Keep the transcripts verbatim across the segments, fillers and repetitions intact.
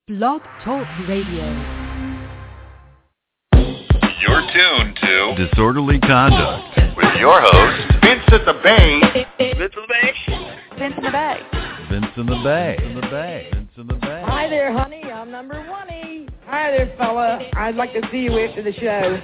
Blog Talk Radio. You're tuned to Disorderly Conduct with your host, Vince at the Bay. Vince in the Bay. Vince in the Bay. Vince in the Bay. In the Bay. Vince in the Bay. Hi there, honey. I'm number one. Hi there, fella. I'd like to see you after the show.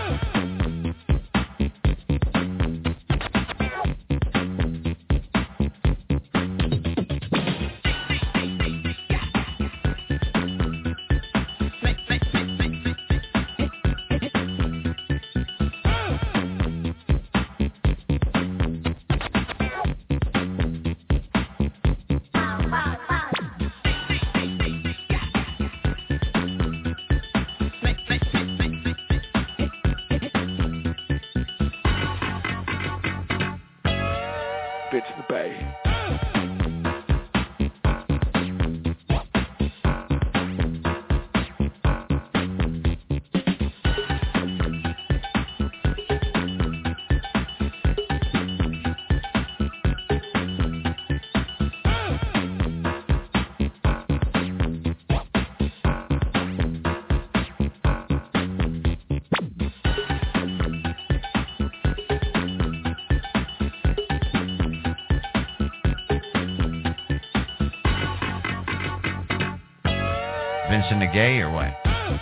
Vincent the Gay or what?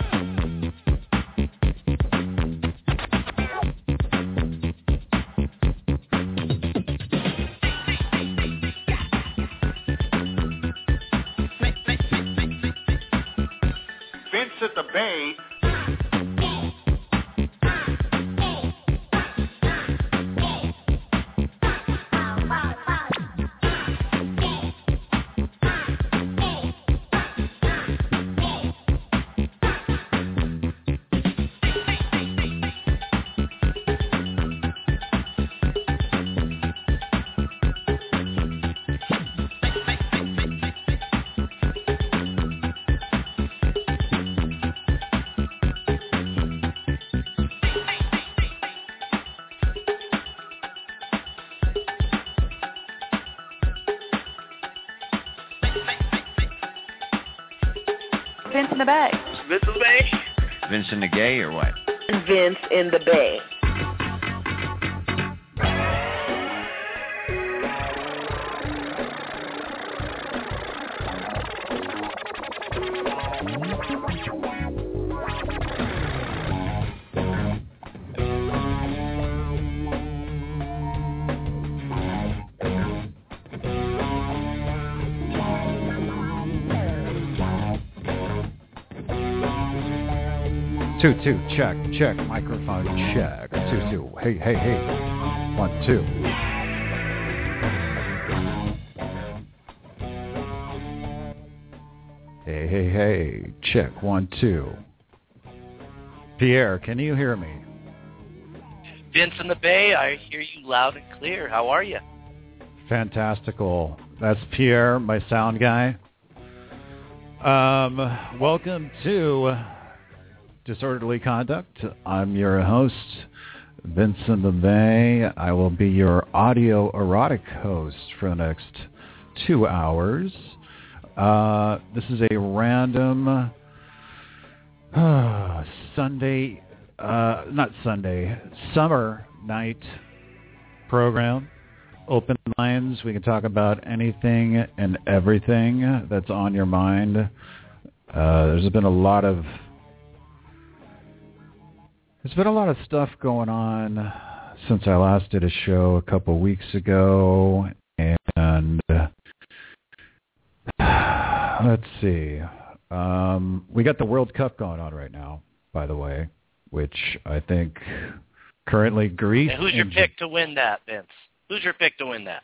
Vince at the Bay. Vince in the Bay. Vince in the Bay. Vincent the Gay or what? Vince in the Bay. Two, two, check, check, microphone check. Two, two, hey, hey, hey. One, two. Hey, hey, hey, check, one, two. Pierre, can you hear me? Vince in the Bay, I hear you loud and clear. How are you? Fantastical. That's Pierre, my sound guy. Um, welcome to Disorderly Conduct. I'm your host, Vince in the Bay. I will be your audio erotic host for the next two hours. Uh, this is a random uh, Sunday, uh, not Sunday, summer night program. Open lines. We can talk about anything and everything that's on your mind. Uh, there's been a lot of There's been a lot of stuff going on since I last did a show a couple weeks ago, and uh, let's see. Um, we got the World Cup going on right now, by the way, which I think currently Greece. And who's your pick to win that, Vince? Who's your pick to win that?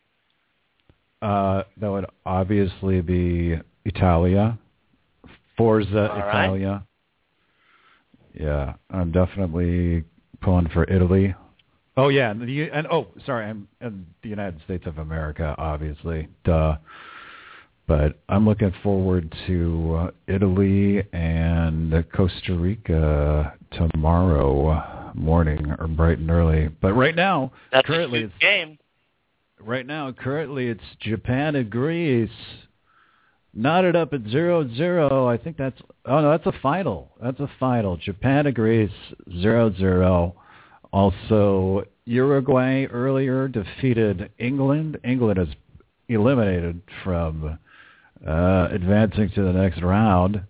Uh, that would obviously be Italia. Forza All Italia. Right. Yeah, I'm definitely pulling for Italy. Oh yeah, and, the, and oh, sorry, I'm in the United States of America, obviously, duh. But I'm looking forward to uh, Italy and Costa Rica tomorrow morning or bright and early. But right now, That's currently a good it's game. Right now, currently it's Japan and Greece. knotted up at zero zero. I think that's oh no, that's a final. That's a final. Japan to Greece zero zero. Also, Uruguay earlier defeated England. England is eliminated from uh, advancing to the next round.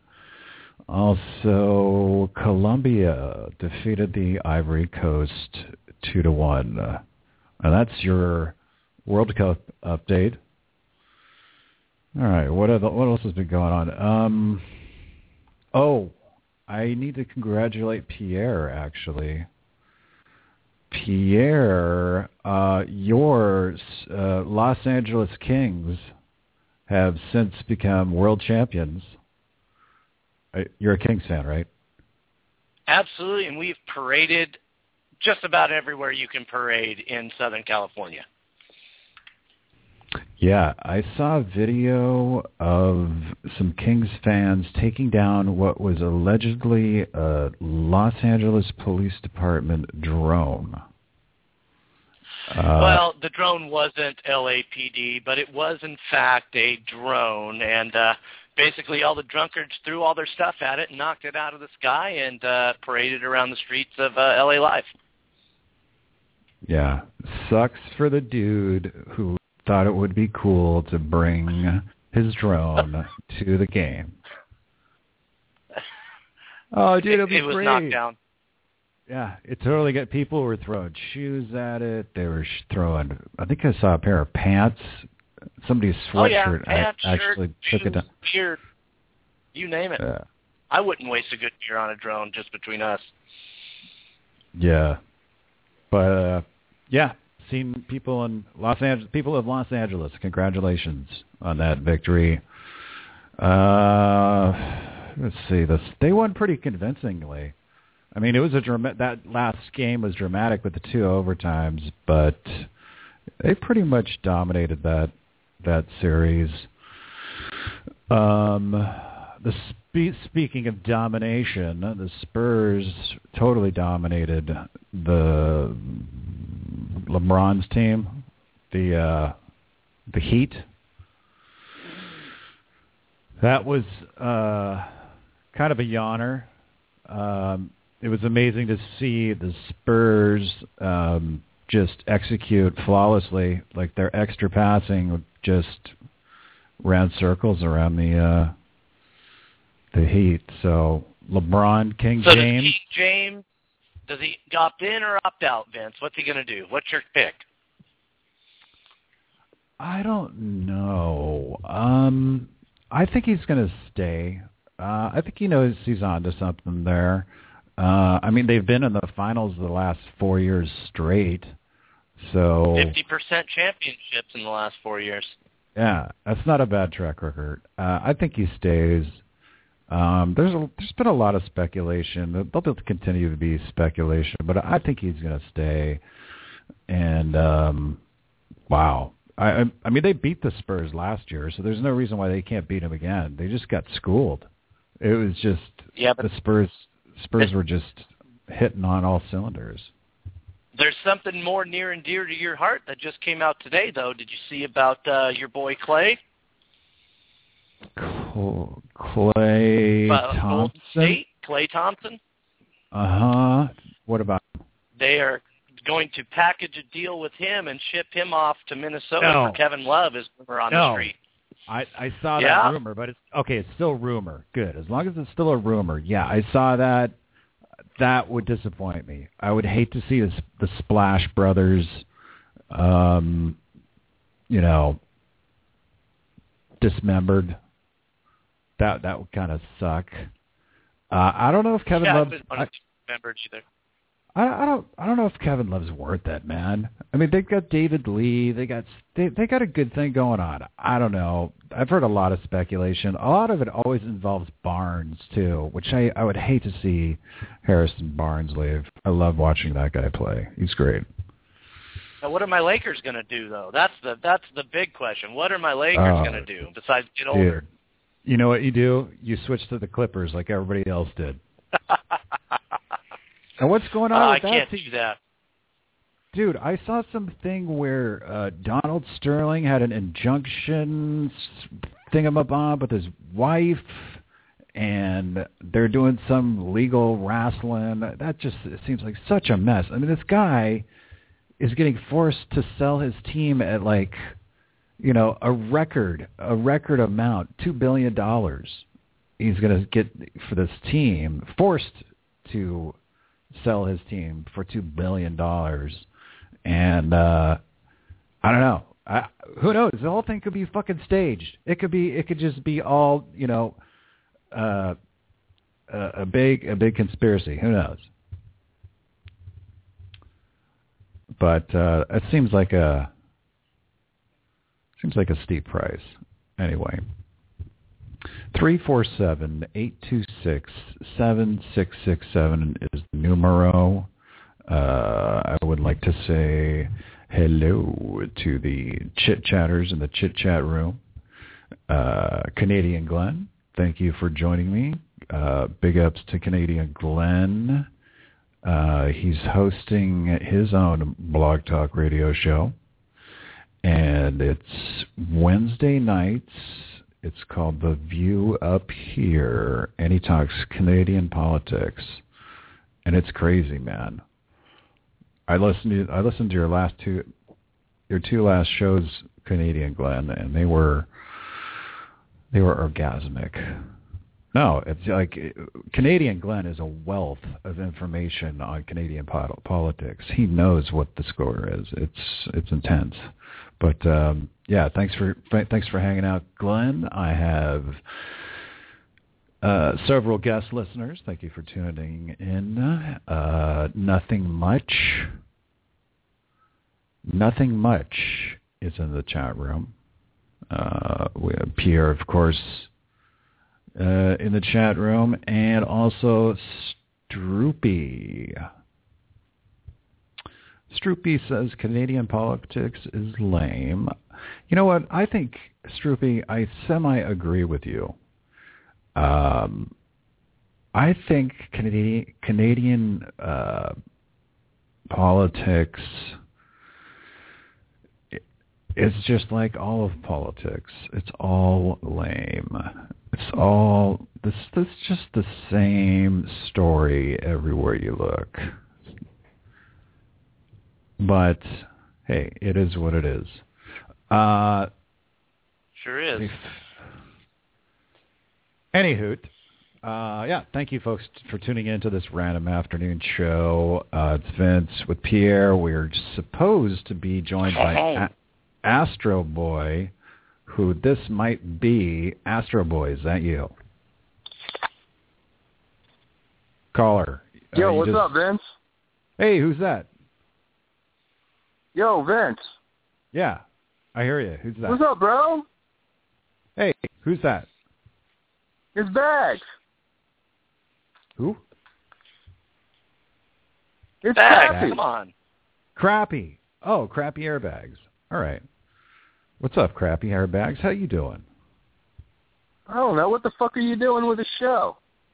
Also, Colombia defeated the Ivory Coast two to one. Uh, and that's your World Cup update. All right, what are the, what else has been going on? Um, oh, I need to congratulate Pierre, actually. Pierre, uh, your uh, Los Angeles Kings have since become world champions. You're a Kings fan, right? Absolutely, and we've paraded just about everywhere you can parade in Southern California. Yeah, I saw a video of some Kings fans taking down what was allegedly a Los Angeles Police Department drone. Uh, well, the drone wasn't L A P D, but it was in fact a drone, and uh, basically all the drunkards threw all their stuff at it and knocked it out of the sky and uh, paraded around the streets of uh, L A Live. Yeah, sucks for the dude who thought it would be cool to bring his drone to the game. Oh, dude, it'll be it, it was great. knocked down. Yeah, it totally got people were throwing shoes at it. They were sh- throwing. I think I saw a pair of pants. Somebody's sweatshirt oh, yeah. Pants, actually shirt, took shoes, it down. Beard, you name it. Yeah. I wouldn't waste a good beer on a drone just between us. Yeah, but uh, yeah, seen people in Los Angeles. People of Los Angeles, congratulations on that victory. Uh, let's see. This they won pretty convincingly. I mean, it was a drama- that last game was dramatic with the two overtimes, but they pretty much dominated that that series. Um, the spe- speaking of domination, the Spurs totally dominated the LeBron's team, the uh, the Heat. That was uh, kind of a yawner. Um, It was amazing to see the Spurs um, just execute flawlessly. Like their extra passing just ran circles around the uh, the Heat. So LeBron, King so James. Does King James, does he opt in or opt out, Vince? What's he going to do? What's your pick? I don't know. Um, I think he's going to stay. Uh, I think he knows he's onto something there. Uh, I mean, they've been in the finals the last four years straight. So fifty percent championships in the last four years. Yeah, that's not a bad track record. Uh, I think he stays. Um, there's a, there's been a lot of speculation. There'll continue to be speculation, but I think he's going to stay. And um, wow, I, I I mean, they beat the Spurs last year, so there's no reason why they can't beat them again. They just got schooled. It was just yeah, but the Spurs. Spurs were just hitting on all cylinders. There's something more near and dear to your heart that just came out today, though. Did you see about uh, your boy Clay? Clay uh, Thompson? Golden State, Clay Thompson? Uh-huh. What about him? They are going to package a deal with him and ship him off to Minnesota No. for Kevin Love as rumor on no. the street. I, I saw yeah. that rumor, but it's okay. It's still rumor. Good, as long as it's still a rumor. Yeah, I saw that. That would disappoint me. I would hate to see the, the Splash Brothers, um, you know, dismembered. That that would kind of suck. Uh, I don't know if Kevin yeah, Love's. I wouldn't remember either. I, I don't. I don't know if Kevin Love's worth that, man. I mean, they've got David Lee. They got. They they got a good thing going on. I don't know. I've heard a lot of speculation. A lot of it always involves Barnes too, which I I would hate to see Harrison Barnes leave. I love watching that guy play. He's great. Now, what are my Lakers going to do though? That's the that's the big question. What are my Lakers Uh, going to do besides get older? Dude, you know what you do? You switch to the Clippers like everybody else did. And what's going on uh, with I that can't team? do that. Dude, I saw something where uh, Donald Sterling had an injunction thingamabob with his wife, and they're doing some legal wrestling. That just it seems like such a mess. I mean, this guy is getting forced to sell his team at like, you know, a record, a record amount, two billion dollars. He's going to get for this team, forced to sell his team for two billion dollars. And uh, I don't know. I, who knows? The whole thing could be fucking staged. It could be. It could just be all, you know, uh, a, a big, a big conspiracy. Who knows? But uh, it seems like a seems like a steep price. Anyway, three four seven eight two six seven six six seven is the numero. Uh, I would like to say hello to the chit-chatters in the chit-chat room. Uh, Canadian Glenn, thank you for joining me. Uh, big ups to Canadian Glenn. Uh, he's hosting his own Blog Talk radio show, and it's Wednesday nights. It's called The View Up Here, and he talks Canadian politics, and it's crazy, man. I listened to I listened to your last two your two last shows, Canadian Glenn, and they were they were orgasmic. No, it's like Canadian Glenn is a wealth of information on Canadian politics. He knows what the score is. It's it's intense. But um, yeah, thanks for thanks for hanging out, Glenn. I have uh, several guest listeners. Thank you for tuning in. Uh, nothing much. Nothing much is in the chat room. Uh, we have Pierre, of course, uh, in the chat room, and also Stroopy. Stroopy says Canadian politics is lame. You know what? I think, Stroopy, I semi-agree with you. Um, I think Canadian, Canadian uh, politics is just like all of politics. It's all lame. It's all, this, this is just the same story everywhere you look. But, hey, it is what it is. Uh, sure is. Anywho, uh, yeah, thank you, folks, for tuning in to this random afternoon show. Uh, it's Vince with Pierre. We're supposed to be joined by A- Astro Boy, who this might be. Astro Boy, is that you? Caller. Yo, uh, what's just... up, Vince? Hey, who's that? Yo, Vince. Yeah, I hear you. Who's that? What's up, bro? Hey, who's that? It's Bags. Who? It's Bags, Crappy. come on. Crappy. Oh, Crappy Airbags. All right. What's up, Crappy Airbags? How you doing? I don't know. What the fuck are you doing with the show?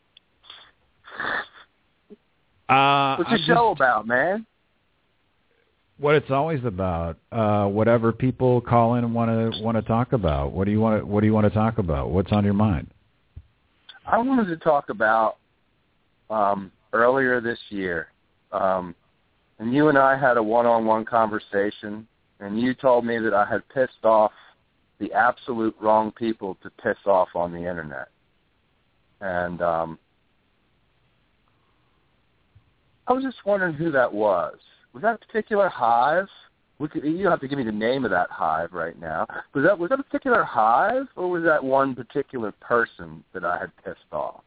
Uh, What's the I'm show just, about, man? What it's always about. Uh, whatever people call in and want to want to talk about. What do you want to What do you want to talk about? What's on your mind? I wanted to talk about um, earlier this year, um, and you and I had a one-on-one conversation, and you told me that I had pissed off the absolute wrong people to piss off on the internet. And um, I was just wondering who that was. Was that a particular hive? We could, you don't have to give me the name of that hive right now. Was that was that a particular hive, or was that one particular person that I had pissed off?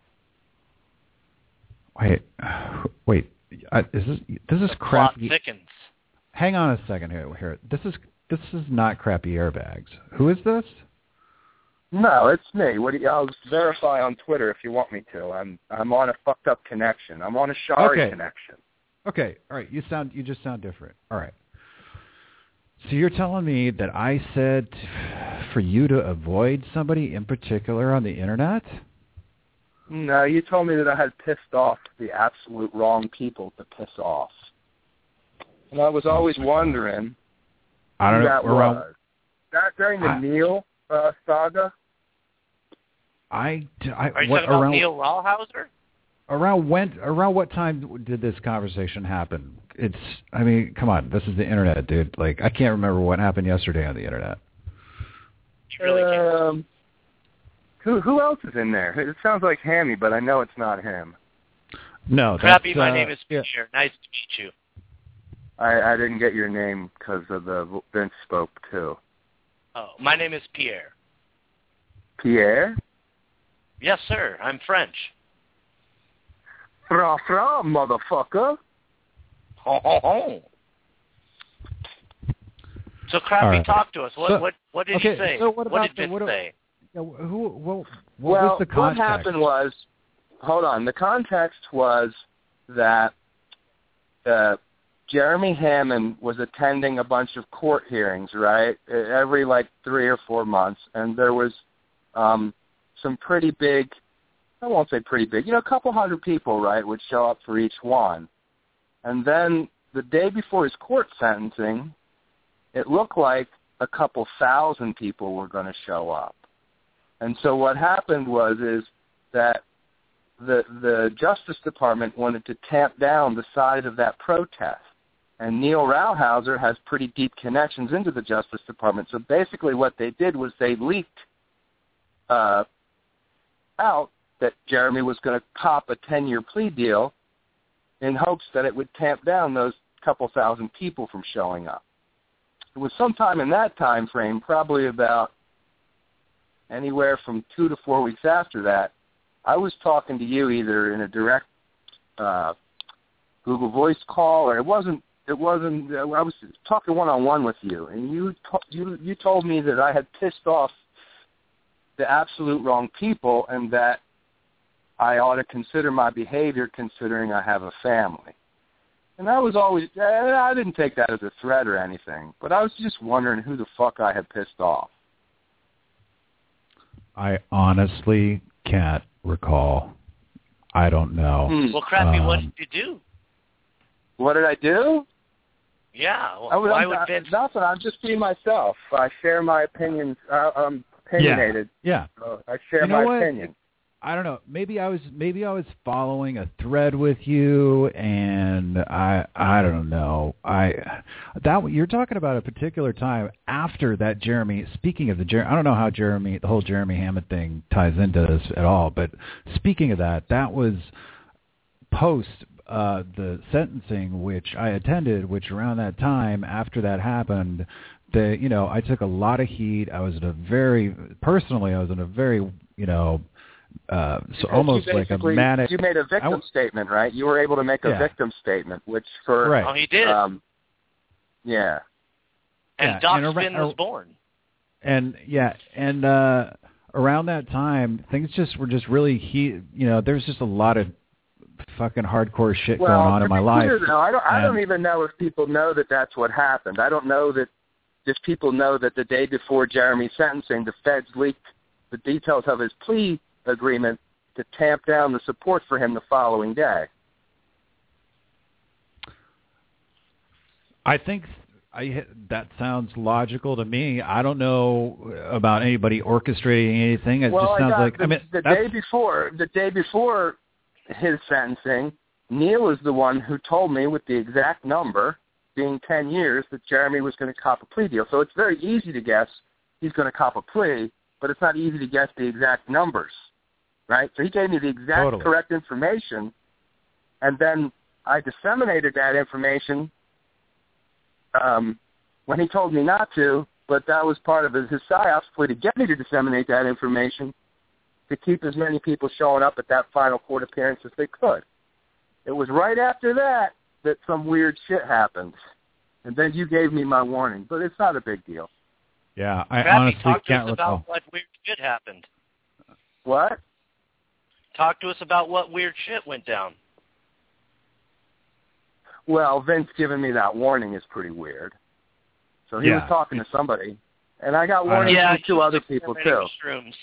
Wait, wait. Uh, is this this is The Crappy? plot thickens. Hang on a second here. Here, this is this is not Crappy Airbags. Who is this? No, it's me. What do you, I'll verify on Twitter if you want me to. I'm I'm on a fucked up connection. I'm on a Shari Okay. connection. Okay, all right. You sound you just sound different. All right. So you're telling me that I said for you to avoid somebody in particular on the internet? No, you told me that I had pissed off the absolute wrong people to piss off. And I was always wondering I don't who know. that around, was. That during the I, Neil uh, saga? I, I Are you what, talking about around, Neil Rawhauser? Around when? Around what time did this conversation happen? It's. I mean, come on. This is the internet, dude. Like, I can't remember what happened yesterday on the internet. You really can't. Um, who who else is in there? It sounds like Hammy, but I know it's not him. No, Crappy, that's, my uh, name is yeah. Peter. Nice to meet you. I, I didn't get your name because of the Vince spoke too. Oh, my name is Pierre. Pierre? Yes, sir. I'm French. Fra fra, motherfucker. Ho, ho, ho. So, Crappy, right. talk to us. What So, what what did okay, he say? so what about did the- Vince what- say? Yeah, who? What, what well, was the what context? happened was, hold on, the context was that uh, Jeremy Hammond was attending a bunch of court hearings, right, every like three or four months, and there was um, some pretty big, I won't say pretty big, you know, a couple hundred people, right, would show up for each one. And then the day before his court sentencing, it looked like a couple thousand people were going to show up. And so what happened was is that the the Justice Department wanted to tamp down the size of that protest. And Neil Rawhauser has pretty deep connections into the Justice Department. So basically what they did was they leaked uh, out that Jeremy was going to cop a ten-year plea deal in hopes that it would tamp down those couple thousand people from showing up. It was sometime in that time frame, probably about anywhere from two to four weeks after that, I was talking to you either in a direct uh, Google Voice call, or it wasn't. It wasn't. I was talking one on one with you, and you to, you you told me that I had pissed off the absolute wrong people, and that I ought to consider my behavior, considering I have a family. And I was always. I didn't take that as a threat or anything, but I was just wondering who the fuck I had pissed off. I honestly can't recall. I don't know. Hmm. Well, Crappy, Um, what did you do? What did I do? Yeah. Well, I was, why I'm, would I, Vince? nothing. I'm just being myself. I share my opinions. I, I'm opinionated. Yeah. Uh, I share You know my what? opinion. I don't know. Maybe I was maybe I was following a thread with you, and I I don't know. I that you're talking about a particular time after that Jeremy. Speaking of the Jeremy, I don't know how Jeremy the whole Jeremy Hammond thing ties into this at all. But speaking of that, that was post uh, the sentencing, which I attended. Which around that time, after that happened, the you know I took a lot of heat. I was in a very personally, I was in a very you know. Uh, so Because almost you like a basically- manic. You made a victim w- statement, right? You were able to make a Yeah. victim statement, which for Right. Oh, he did. um, yeah. and yeah, Doc and Spin ar- was born. And yeah, and uh, around that time, things just were just really he. You know, there's just a lot of fucking hardcore shit Well, going on to in my be life. clear, though, I don't. I don't And- even know if people know that that's what happened. I don't know that if people know that the day before Jeremy's sentencing, the feds leaked the details of his plea agreement to tamp down the support for him the following day. I think I that sounds logical to me. I don't know about anybody orchestrating anything. It well, just sounds I got like the, I mean the that's, day before the day before his sentencing, Neil is the one who told me with the exact number, being ten years, that Jeremy was going to cop a plea deal. So it's very easy to guess he's going to cop a plea, but it's not easy to guess the exact numbers, right? So he gave me the exact Totally. correct information, and then I disseminated that information um, when he told me not to, but that was part of his, his psyops plea to get me to disseminate that information to keep as many people showing up at that final court appearance as they could. It was right after that that some weird shit happened, and then you gave me my warning, but it's not a big deal. yeah. I Crappy, honestly talk to can't us recall. about what weird shit happened. What? Talk to us about what weird shit went down. Well, Vince giving me that warning is pretty weird. So he Yeah. was talking to somebody, and I got I warnings Yeah, from two he was other people too. experimenting with shrooms.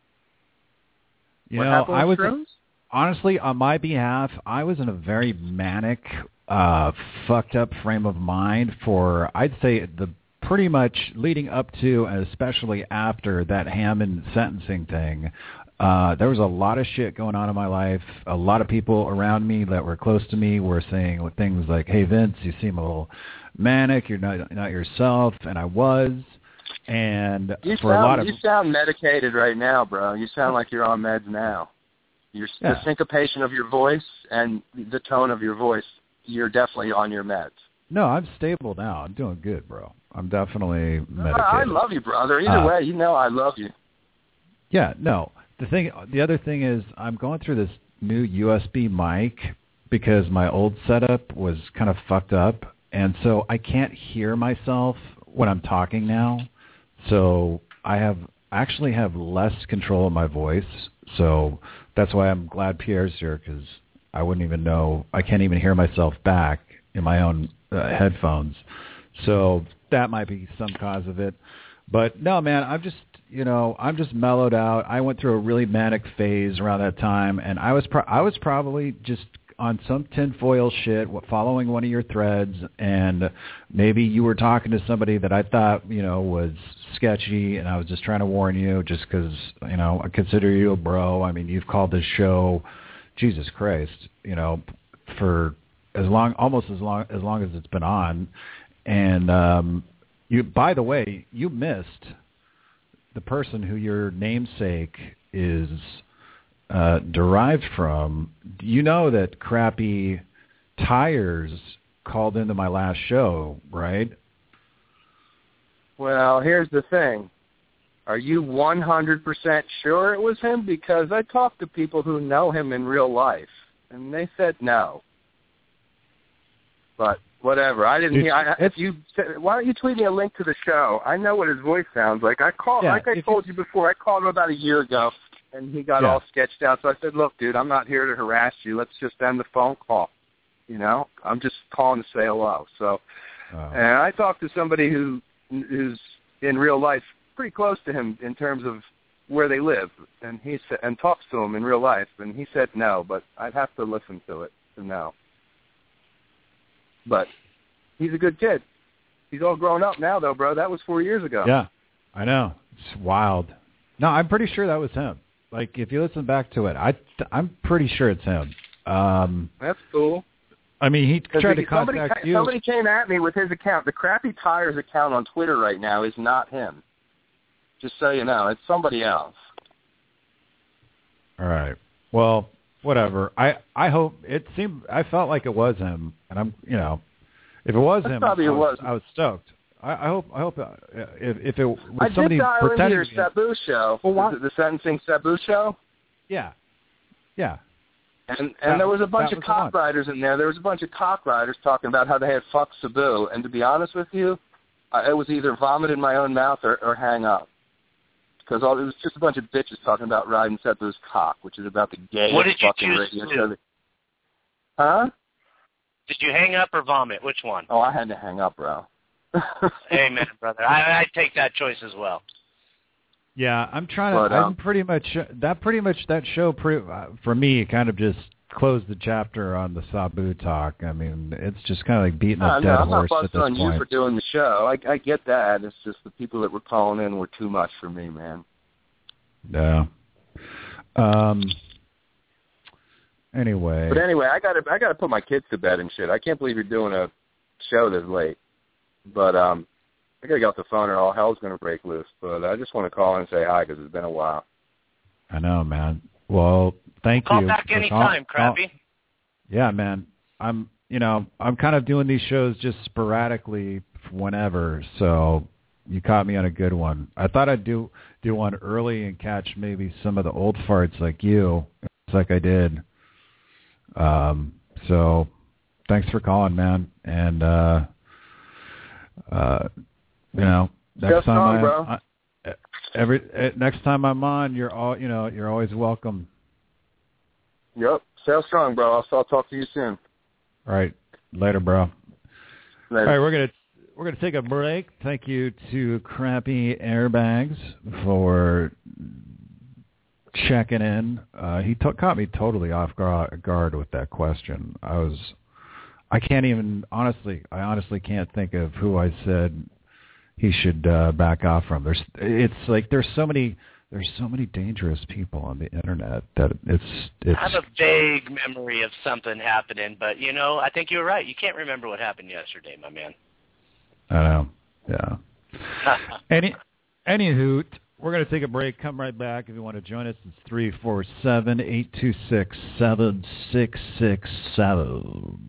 You what know, happened I with was shrooms? honestly on my behalf. I was in a very manic, uh, fucked up frame of mind for I'd say the pretty much leading up to and especially after that Hammond sentencing thing. Uh, there was a lot of shit going on in my life. A lot of people around me that were close to me were saying things like, "Hey, Vince, you seem a little manic. You're not not yourself." And I was. And you for sound, a lot of you sound medicated right now, bro. You sound like you're on meds now. Your, yeah. The syncopation of your voice and the tone of your voice, you're definitely on your meds. No, I'm stable now. I'm doing good, bro. I'm definitely medicated. I love you, brother. Either uh, way, you know I love you. Yeah, no. The thing, the other thing is, I'm going through this new U S B mic because my old setup was kind of fucked up, and so I can't hear myself when I'm talking now. So I have actually have less control of my voice. So that's why I'm glad Pierre's here, because I wouldn't even know. I can't even hear myself back in my own uh, headphones. So that might be some cause of it. But no, man, I'm just, you know, I'm just mellowed out. I went through a really manic phase around that time, and I was pro- I was probably just on some tinfoil shit, following one of your threads, and maybe you were talking to somebody that I thought, you know, was sketchy, and I was just trying to warn you just because, you know, I consider you a bro. I mean, you've called this show, Jesus Christ, you know, for as long, almost as long, as long as it's been on. And um, you, by the way, you missed the person who your namesake is uh, derived from. You know that Crappy Tires called into my last show, right? Well, here's the thing. Are you one hundred percent sure it was him? Because I talked to people who know him in real life, and they said no. But whatever. I didn't hear. I, if you, why don't you tweet me a link to the show? I know what his voice sounds like. I called, yeah, like I told you, you before. I called him about a year ago, and he got yeah. all sketched out. So I said, "Look, dude, I'm not here to harass you. Let's just end the phone call. You know, I'm just calling to say hello." So, oh. and I talked to somebody who who's in real life pretty close to him in terms of where they live, and he said, and talks to him in real life, and he said no, but I'd have to listen to it to know. But he's a good kid. He's all grown up now, though, bro. That was four years ago. Yeah, I know. It's wild. No, I'm pretty sure that was him. Like, if you listen back to it, I, I'm pretty sure it's him. Um, That's cool. I mean, he tried to somebody, contact you. Somebody came at me with his account. The Crappy Tires account on Twitter right now is not him. Just so you know, it's somebody else. All right. Well, whatever. I, I hope it seemed. I felt like it was him, and I'm, you know, if it was That's him, probably I it was, was. I was stoked. I, I hope. I hope uh, if, if it was I somebody did dial into pretending. your Sabu show. Well, why? The, the Sentencing Sabu show. Yeah. Yeah. And and that, there was a bunch of was cock riders in there. There was a bunch of cock riders talking about how they had fucked Sabu. And to be honest with you, uh, it was either vomit in my own mouth or, or hang up. Because all it was just a bunch of bitches talking about riding Sabu's cock, which is about the gayest what did you fucking choose radio to show. do? Huh? Did you hang up or vomit? Which one? Oh, I had to hang up, bro. Amen, brother. I, I take that choice as well. Yeah, I'm trying to. But, um, I'm pretty much that. Pretty much that show. Pretty, uh, for me, kind of just closed the chapter on the Sabu talk. I mean, it's just kind of like beating a no, dead no, I'm horse not at busting this on point. you for doing the show. I, I get that. It's just the people that were calling in were too much for me, man. Yeah. Um. Anyway. But anyway, I gotta I gotta put my kids to bed and shit. I can't believe you're doing a show this late. But um, I gotta get off the phone or all hell's gonna break loose. But I just want to call and say hi because it's been a while. I know, man. Well, thank Call you. back for anytime, call, Crappy. Yeah, man. I'm, you know, I'm kind of doing these shows just sporadically whenever. So you caught me on a good one. I thought I'd do do one early and catch maybe some of the old farts like you. It's like I did. Um. So thanks for calling, man. And uh, uh, you know, next Just time on, I, bro. I every next time I'm on, you're all, you know, you're always welcome. Yep. Sail strong, bro. I'll, I'll talk to you soon. All right. Later, bro. Later. All right, we're gonna we're gonna take a break. Thank you to Crappy Airbags for checking in. Uh, he t- caught me totally off guard with that question. I was, I can't even honestly, I honestly can't think of who I said he should uh, back off from. There's, it's like there's so many there's so many dangerous people on the internet that it's it's. I have a vague memory of something happening, but you know, I think you're right. You can't remember what happened yesterday, my man. I know. Yeah. Any any hoot. We're going to take a break. Come right back. If you want to join us, it's three four seven, eight two six, seven six six seven.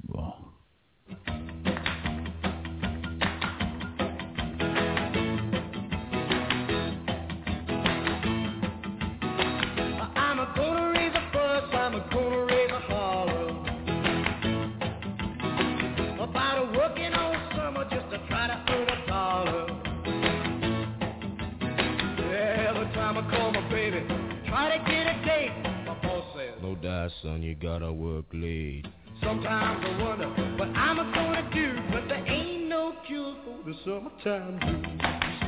Son, you gotta work late. Sometimes I wonder what I'm gonna do, but there ain't no cure for the summertime blues.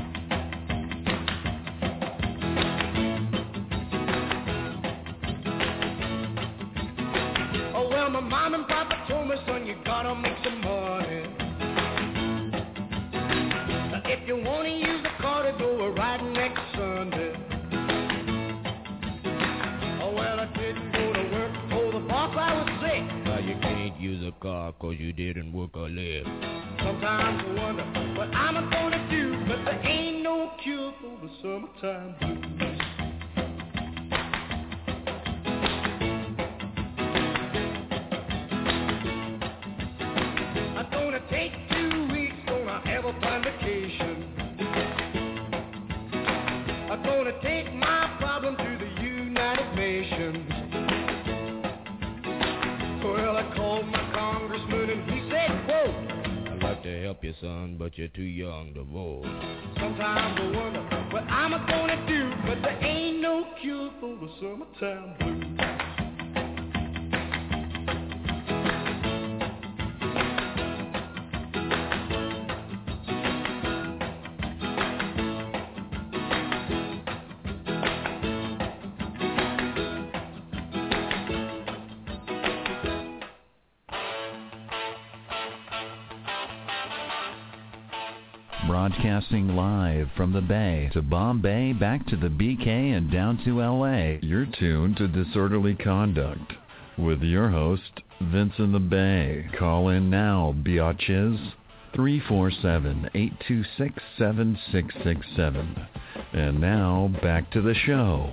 Oh well, my mom and papa told me, son, you gotta make some money. Now, if you wanna use the car to go a ride next Sunday. Oh well, I didn't go to work. I was sick. Now you can't use a car cause you didn't work a leg. Sometimes I wonder what I'm gonna do, but there ain't no cure for the summertime blues. I'm gonna take two weeks, gonna have a fun vacation. I'm gonna take my problem to the United Nations. Well, I called my congressman and he said, whoa, I'd like to help you, son, but you're too young to vote. Sometimes I wonder what I'm gonna do, but there ain't no cure for the summertime blues. Broadcasting live from the Bay to Bombay, back to the B K, and down to L A. You're tuned to Disorderly Conduct with your host, Vince in the Bay. Call in now, biatches. three four seven, eight two six, seven six six seven. And now, back to the show.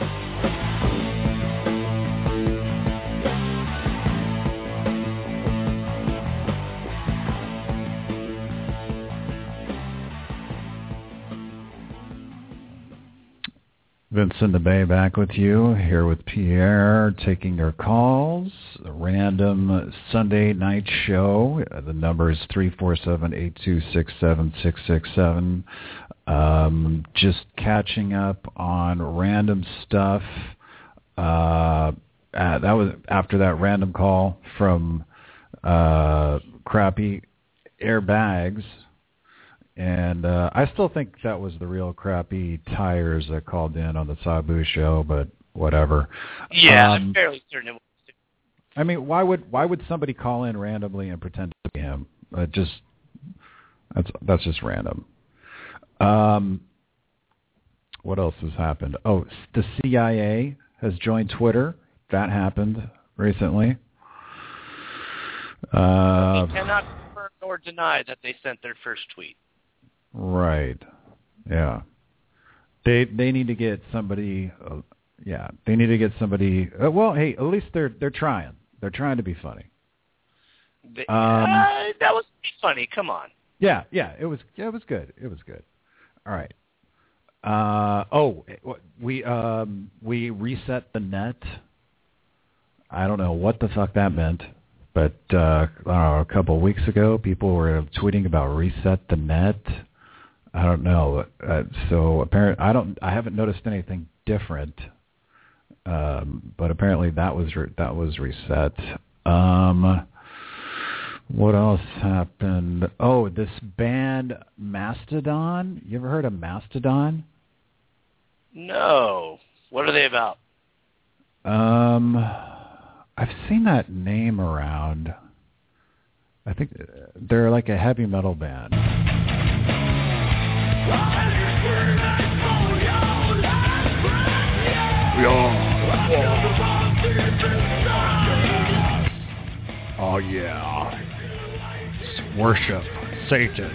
Vince in the Bay back with you, here with Pierre, taking your calls. A random Sunday night show. The number is three four seven, eight two six, seven six six seven. Um, just catching up on random stuff. Uh, uh, that was after that random call from uh, Crappy Airbags. And uh, I still think that was the real Crappy Tires that called in on the Sabu show, but whatever. Yeah, um, I'm fairly certain it was. I mean, why would why would somebody call in randomly and pretend to be him? Uh, just that's that's just random. Um, what else has happened? Oh, the C I A has joined Twitter. That happened recently. Uh, we cannot confirm nor deny that they sent their first tweet. Right. Yeah. They they need to get somebody. Uh, yeah, they need to get somebody. Uh, well, hey, at least they're they're trying. They're trying to be funny. They, Um, uh, that was funny. Come on. Yeah, yeah. It was it was good. It was good. All right. Uh, oh, we um, we reset the net. I don't know what the fuck that meant. But uh, I don't know, a couple of weeks ago, people were tweeting about reset the net. I don't know. Uh, so apparently, I don't. I haven't noticed anything different. Um, but apparently, that was re- that was reset. Um, what else happened? Oh, this band Mastodon. You ever heard of Mastodon? No. What are they about? Um. I've seen that name around. I think they're like a heavy metal band. Oh, yeah. Worship Satan.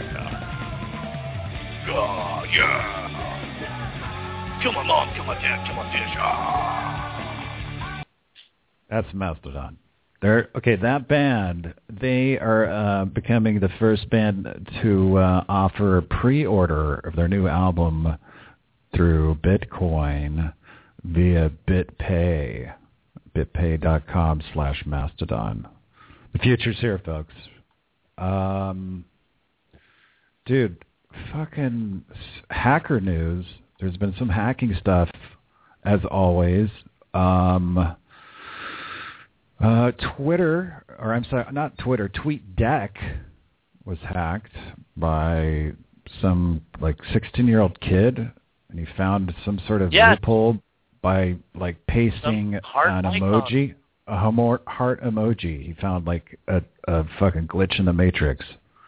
Oh, yeah. Kill my mom, kill my dad, kill my fish. Ah. That's Mastodon. They're okay. That band, they are uh, becoming the first band to uh, offer pre-order of their new album through Bitcoin via BitPay, bitpay.com slash Mastodon. The future's here, folks. Um, dude, fucking hacker news. There's been some hacking stuff, as always. Um, uh, Twitter, or I'm sorry, not Twitter, TweetDeck was hacked by some, like, sixteen-year-old kid, and he found some sort of yes. loophole by, like, pasting an emoji. A heart emoji. He found like a, a fucking glitch in the Matrix.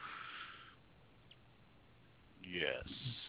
Yes.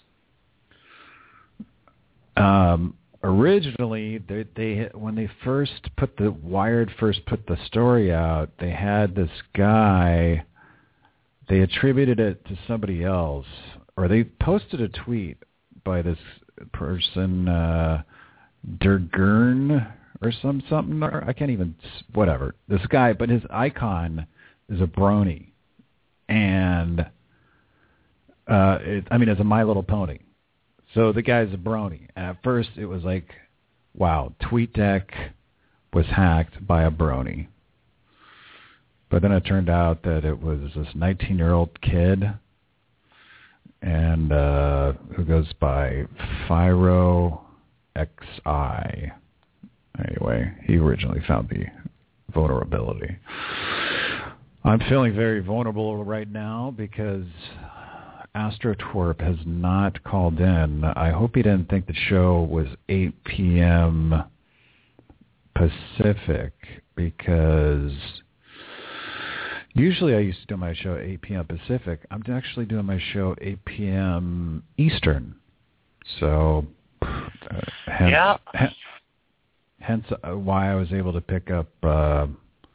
Um, originally, they, they when they first put the Wired first put the story out, they had this guy. They attributed it to somebody else, or they posted a tweet by this person, uh, Dergern. Or some something, or I can't even, whatever. This guy, but his icon is a brony, and uh, it, I mean, it's a My Little Pony. So the guy's a brony. And at first, it was like, wow, TweetDeck was hacked by a brony. But then it turned out that it was this nineteen-year-old kid, and uh, who goes by Fyro X I. Anyway, he originally found the vulnerability. I'm feeling very vulnerable right now because AstroTwerp has not called in. I hope he didn't think the show was eight p.m. Pacific, because usually I used to do my show eight p.m. Pacific. I'm actually doing my show eight p.m. Eastern. So, uh, hence, yeah. Hence, Hence uh, why I was able to pick up uh,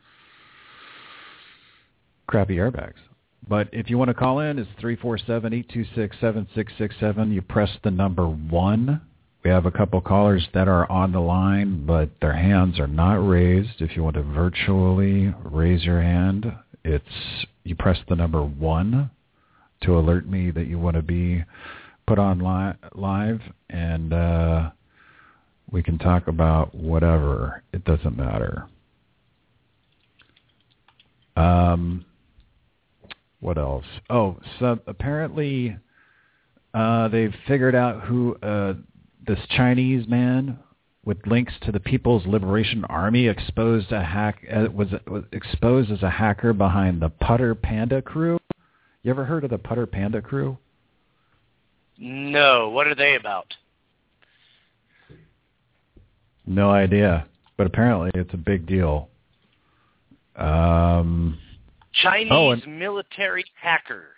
crappy airbags. But if you want to call in, it's three four seven, eight two six, seven six six seven. You press the number one. We have a couple callers that are on the line, but their hands are not raised. If you want to virtually raise your hand, it's you press the number one to alert me that you want to be put on li- live, and uh, we can talk about whatever. It doesn't matter. Um, what else? Oh, so apparently uh, they've figured out who uh, this Chinese man with links to the People's Liberation Army exposed a hack uh, was, was exposed as a hacker behind the Putter Panda crew. You ever heard of the Putter Panda crew? No. What are they about? No idea, but apparently it's a big deal. Um, Chinese oh, and, military hackers.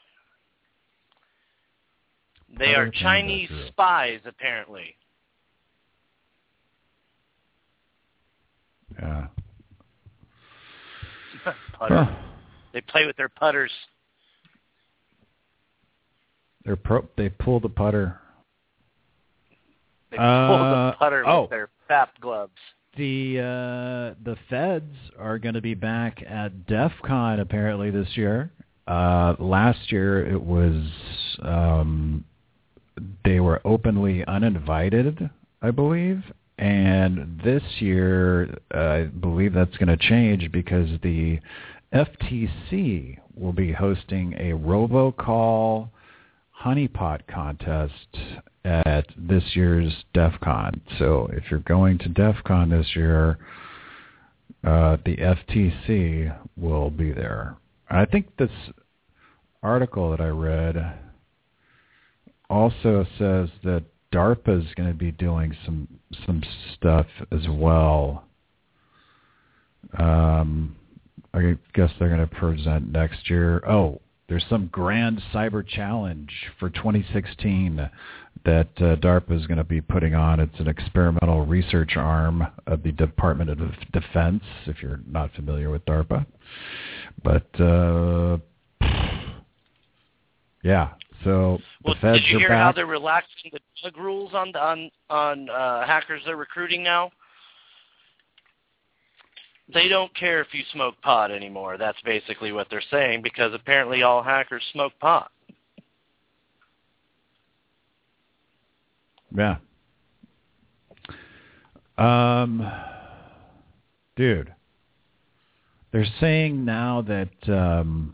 They are Chinese spies, apparently. Yeah. Putter. Huh. They play with their putters. They're pro- they pull the putter. They pull uh, the putter oh. with their F A P gloves. The uh, the feds are going to be back at DEF CON apparently this year. Uh, last year it was um, they were openly uninvited, I believe, and this year uh, I believe that's going to change because the F T C will be hosting a robocall honeypot contest at this year's DEF CON. So if you're going to DEF CON this year, uh, the F T C will be there. I think this article that I read also says that DARPA is going to be doing some some stuff as well. Um, I guess they're going to present next year. Oh, there's some grand cyber challenge for twenty sixteen that uh, DARPA is going to be putting on. It's an experimental research arm of the Department of Defense, if you're not familiar with DARPA. But, uh, yeah, so well, the feds did you are hear back. how they're relaxing the drug rules on on on uh, hackers they're recruiting now? They don't care if you smoke pot anymore. That's basically what they're saying, because apparently all hackers smoke pot. Yeah. Um, dude, they're saying now that um,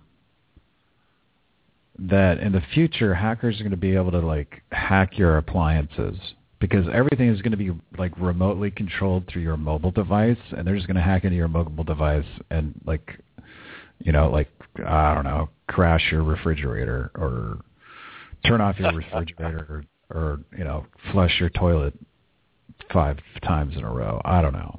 that in the future hackers are going to be able to like hack your appliances, because everything is going to be like remotely controlled through your mobile device, and they're just going to hack into your mobile device and like, you know, like I don't know, crash your refrigerator or turn off your refrigerator or. Or, you know, flush your toilet five times in a row. I don't know.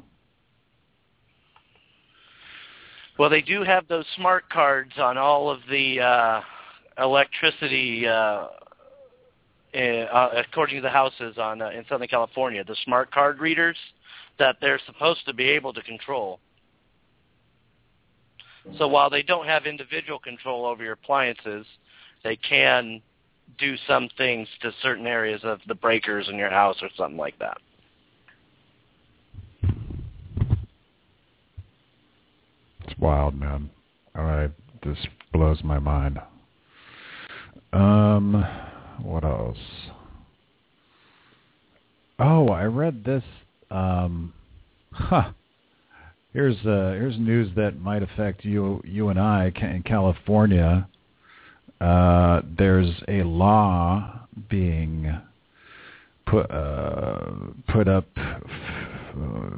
Well, they do have those smart cards on all of the uh, electricity, uh, uh, according to the houses on uh, in Southern California, the smart card readers that they're supposed to be able to control. So while they don't have individual control over your appliances, they can do some things to certain areas of the breakers in your house or something like that. It's wild, man. All right, this blows my mind. Um, what else? Oh, I read this. Um, huh. Here's uh, here's news that might affect you, you and I in California. Uh, there's a law being put uh, put up uh,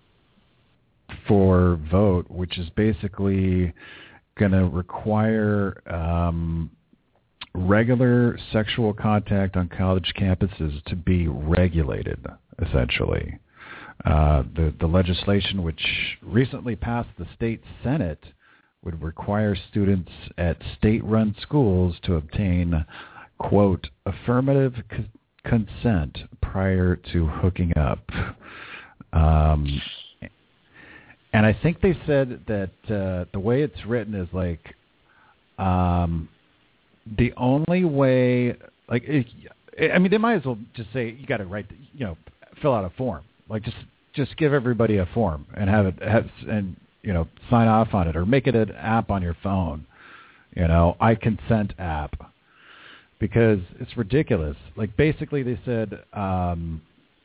for vote, which is basically going to require um, regular sexual contact on college campuses to be regulated, essentially. Uh, the, the legislation, which recently passed the state Senate, would require students at state-run schools to obtain, quote, affirmative c- consent prior to hooking up. Um, and I think they said that uh, the way it's written is like um, the only way, like, it, I mean, they might as well just say you got to write, you know, fill out a form. Like, just just give everybody a form and have it have, and. you know, sign off on it or make it an app on your phone, you know, I consent app, because it's ridiculous. Like basically they said um,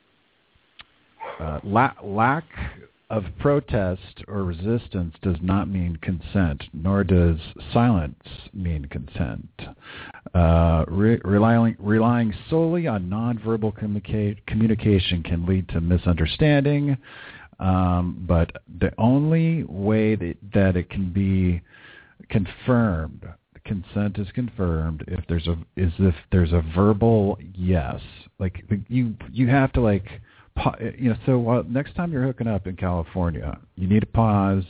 uh, la- lack of protest or resistance does not mean consent, nor does silence mean consent. Uh, re- relying, relying solely on nonverbal communica- communication can lead to misunderstanding. Um, but the only way that, that it can be confirmed, consent is confirmed if there's a is if there's a verbal yes. Like you you have to like you know. So while, next time you're hooking up in California, you need to pause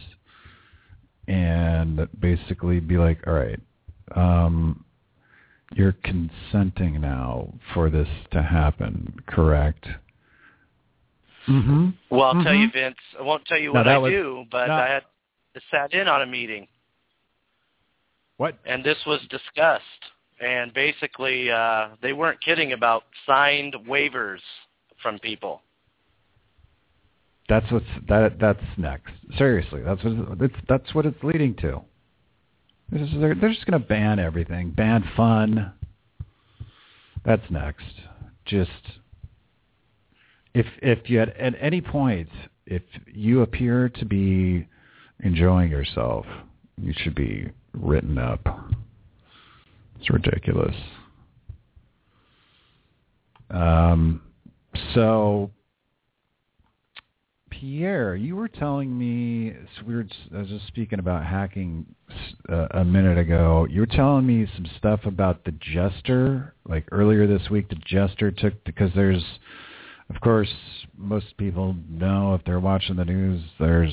and basically be like, all right, um, you're consenting now for this to happen, correct? Mm-hmm. Well, I'll mm-hmm. tell you, Vince, I won't tell you no, what I was, do, but no. I had sat in on a meeting. What? And this was discussed. And basically, uh, they weren't kidding about signed waivers from people. That's what's that. That's next. Seriously, that's what it's, that's what it's leading to. This is, they're, they're just going to ban everything, ban fun. That's next. Just. If if you at, at any point, if you appear to be enjoying yourself, you should be written up. It's ridiculous. Um, so, Pierre, you were telling me, so we were just, I was just speaking about hacking uh, a minute ago. You were telling me some stuff about the Jester, like earlier this week, the Jester took, because there's, of course, most people know if they're watching the news, there's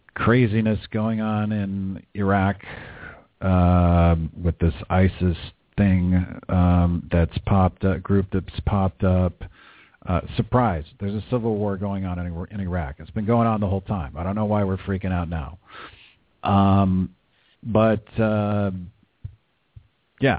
craziness going on in Iraq uh, with this ISIS thing um, that's popped up, group that's popped up. Uh, surprise, there's a civil war going on in, in Iraq. It's been going on the whole time. I don't know why we're freaking out now. Um, but, uh, yeah.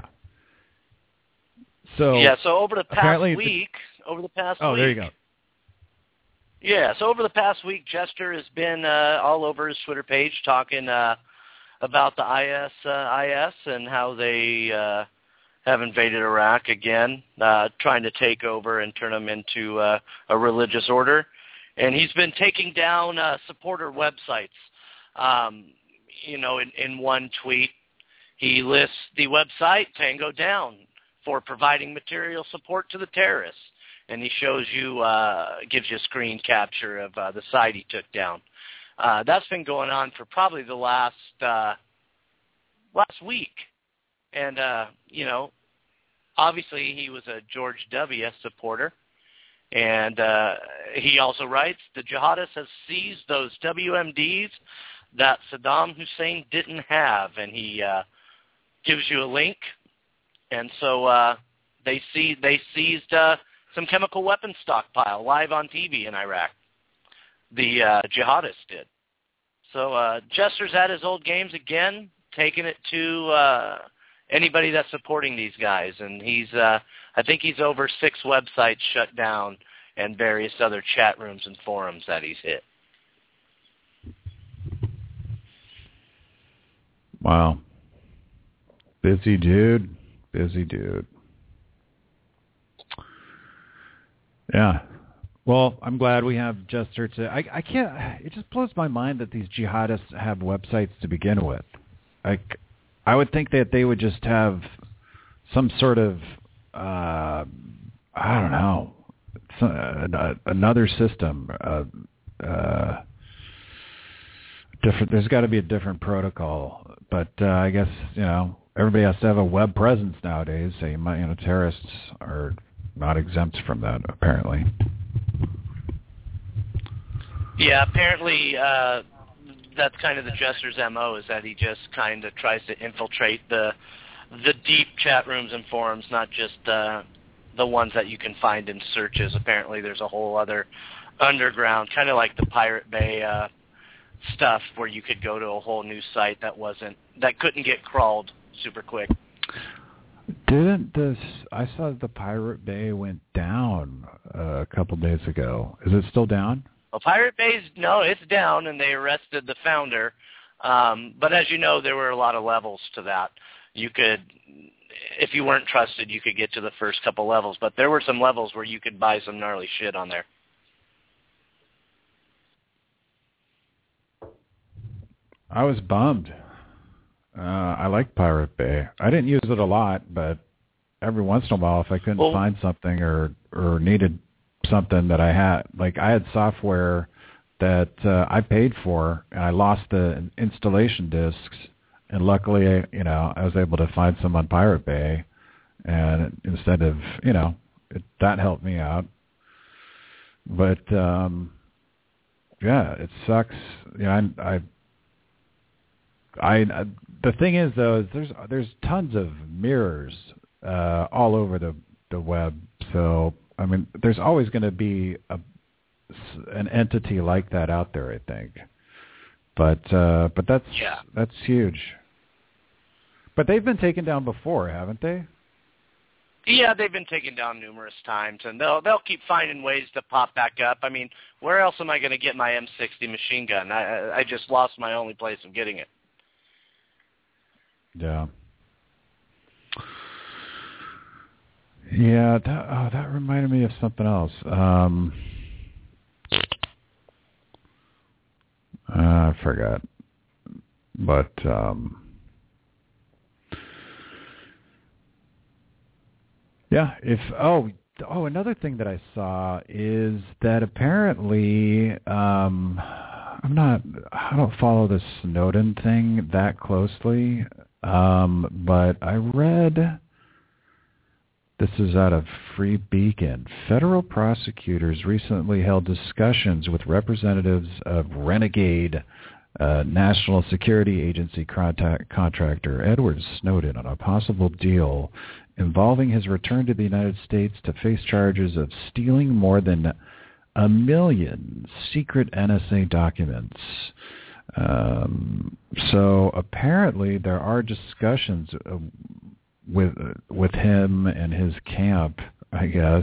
So yeah, so over the past week, the, over the past oh, week. Oh, there you go. Yeah, so over the past week, Jester has been uh, all over his Twitter page talking uh, about the I S uh, I S and how they uh, have invaded Iraq again, uh, trying to take over and turn them into uh, a religious order. And he's been taking down uh, supporter websites. Um, you know, in, in one tweet, he lists the website Tango Down for providing material support to the terrorists. And he shows you, uh, gives you a screen capture of uh, the site he took down. Uh, that's been going on for probably the last uh, last week. And, uh, you know, obviously he was a George W. supporter. And uh, he also writes, the jihadists have seized those W M Ds that Saddam Hussein didn't have. And he uh, gives you a link. And so uh, they see they seized uh, some chemical weapons stockpile live on T V in Iraq. The uh, jihadists did. So uh, Jester's at his old games again, taking it to uh, anybody that's supporting these guys. And he's, uh, I think he's over six websites shut down and various other chat rooms and forums that he's hit. Wow. Busy dude. Busy dude. Yeah. Well, I'm glad we have Jester to... I, I can't... It just blows my mind that these jihadists have websites to begin with. Like, I would think that they would just have some sort of... Uh, I don't know. Some, uh, another system. Uh, uh, different. There's got to be a different protocol. But uh, I guess, you know, everybody has to have a web presence nowadays. So you might, you know, terrorists are not exempt from that, apparently. Yeah, apparently uh, that's kind of the Jester's M O, is that he just kind of tries to infiltrate the the deep chat rooms and forums, not just uh, the ones that you can find in searches. Apparently there's a whole other underground, kind of like the Pirate Bay uh, stuff, where you could go to a whole new site that wasn't that couldn't get crawled super quick. Didn't this? I saw the Pirate Bay went down uh, a couple days ago. Is it still down? Well, Pirate Bay's, no, it's down, and they arrested the founder. Um, but as you know, there were a lot of levels to that. You could, if you weren't trusted, you could get to the first couple levels. But there were some levels where you could buy some gnarly shit on there. I was bummed. Uh, I like Pirate Bay. I didn't use it a lot, but every once in a while, if I couldn't well, find something or, or needed something that I had, like I had software that uh, I paid for, and I lost the installation disks, and luckily, you know, I was able to find some on Pirate Bay, and instead of, you know, it, that helped me out. But um, yeah, it sucks. You know, I, I, I, I the thing is though, is there's there's tons of mirrors uh, all over the the web, so. I mean, there's always going to be a, an entity like that out there, I think. But uh, but that's yeah. that's huge. But they've been taken down before, haven't they? Yeah, they've been taken down numerous times, and they'll they'll keep finding ways to pop back up. I mean, where else am I going to get my M sixty machine gun? I I just lost my only place of getting it. Yeah. Yeah, that, oh, that reminded me of something else. Um, uh, I forgot. But um, yeah, if oh oh another thing that I saw is that apparently um, I'm not I don't follow the Snowden thing that closely, um, but I read. This is out of Free Beacon. Federal prosecutors recently held discussions with representatives of renegade uh, National Security Agency contact, contractor Edward Snowden on a possible deal involving his return to the United States to face charges of stealing more than a million secret N S A documents. Um, so apparently there are discussions uh, with uh, with him and his camp, I guess.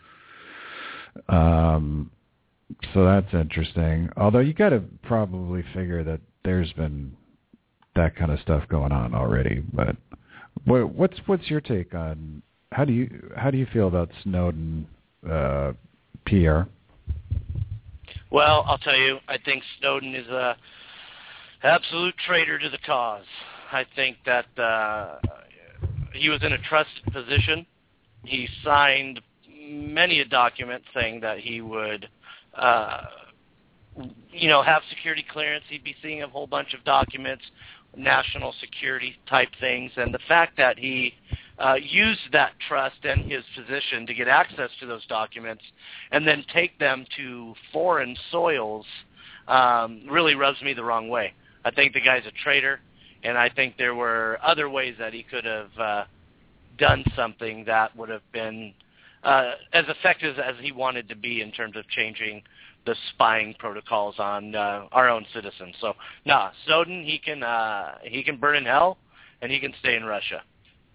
Um, so that's interesting. Although you got to probably figure that there's been that kind of stuff going on already. But what, what's what's your take on how do you how do you feel about Snowden, uh, Pierre? Well, I'll tell you, I think Snowden is a absolute traitor to the cause. I think that uh, he was in a trusted position. He signed many a document saying that he would, uh, you know, have security clearance. He'd be seeing a whole bunch of documents, national security type things, and the fact that he uh, used that trust and his position to get access to those documents and then take them to foreign soils um, really rubs me the wrong way. I think the guy's a traitor, and I think there were other ways that he could have uh, done something that would have been uh, as effective as he wanted to be in terms of changing the spying protocols on uh, our own citizens. So, nah, Snowden, he can uh, he can burn in hell, and he can stay in Russia.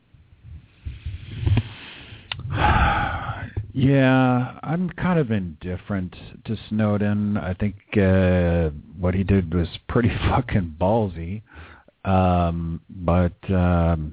Yeah, I'm kind of indifferent to Snowden. I think uh, what he did was pretty fucking ballsy. Um, but um,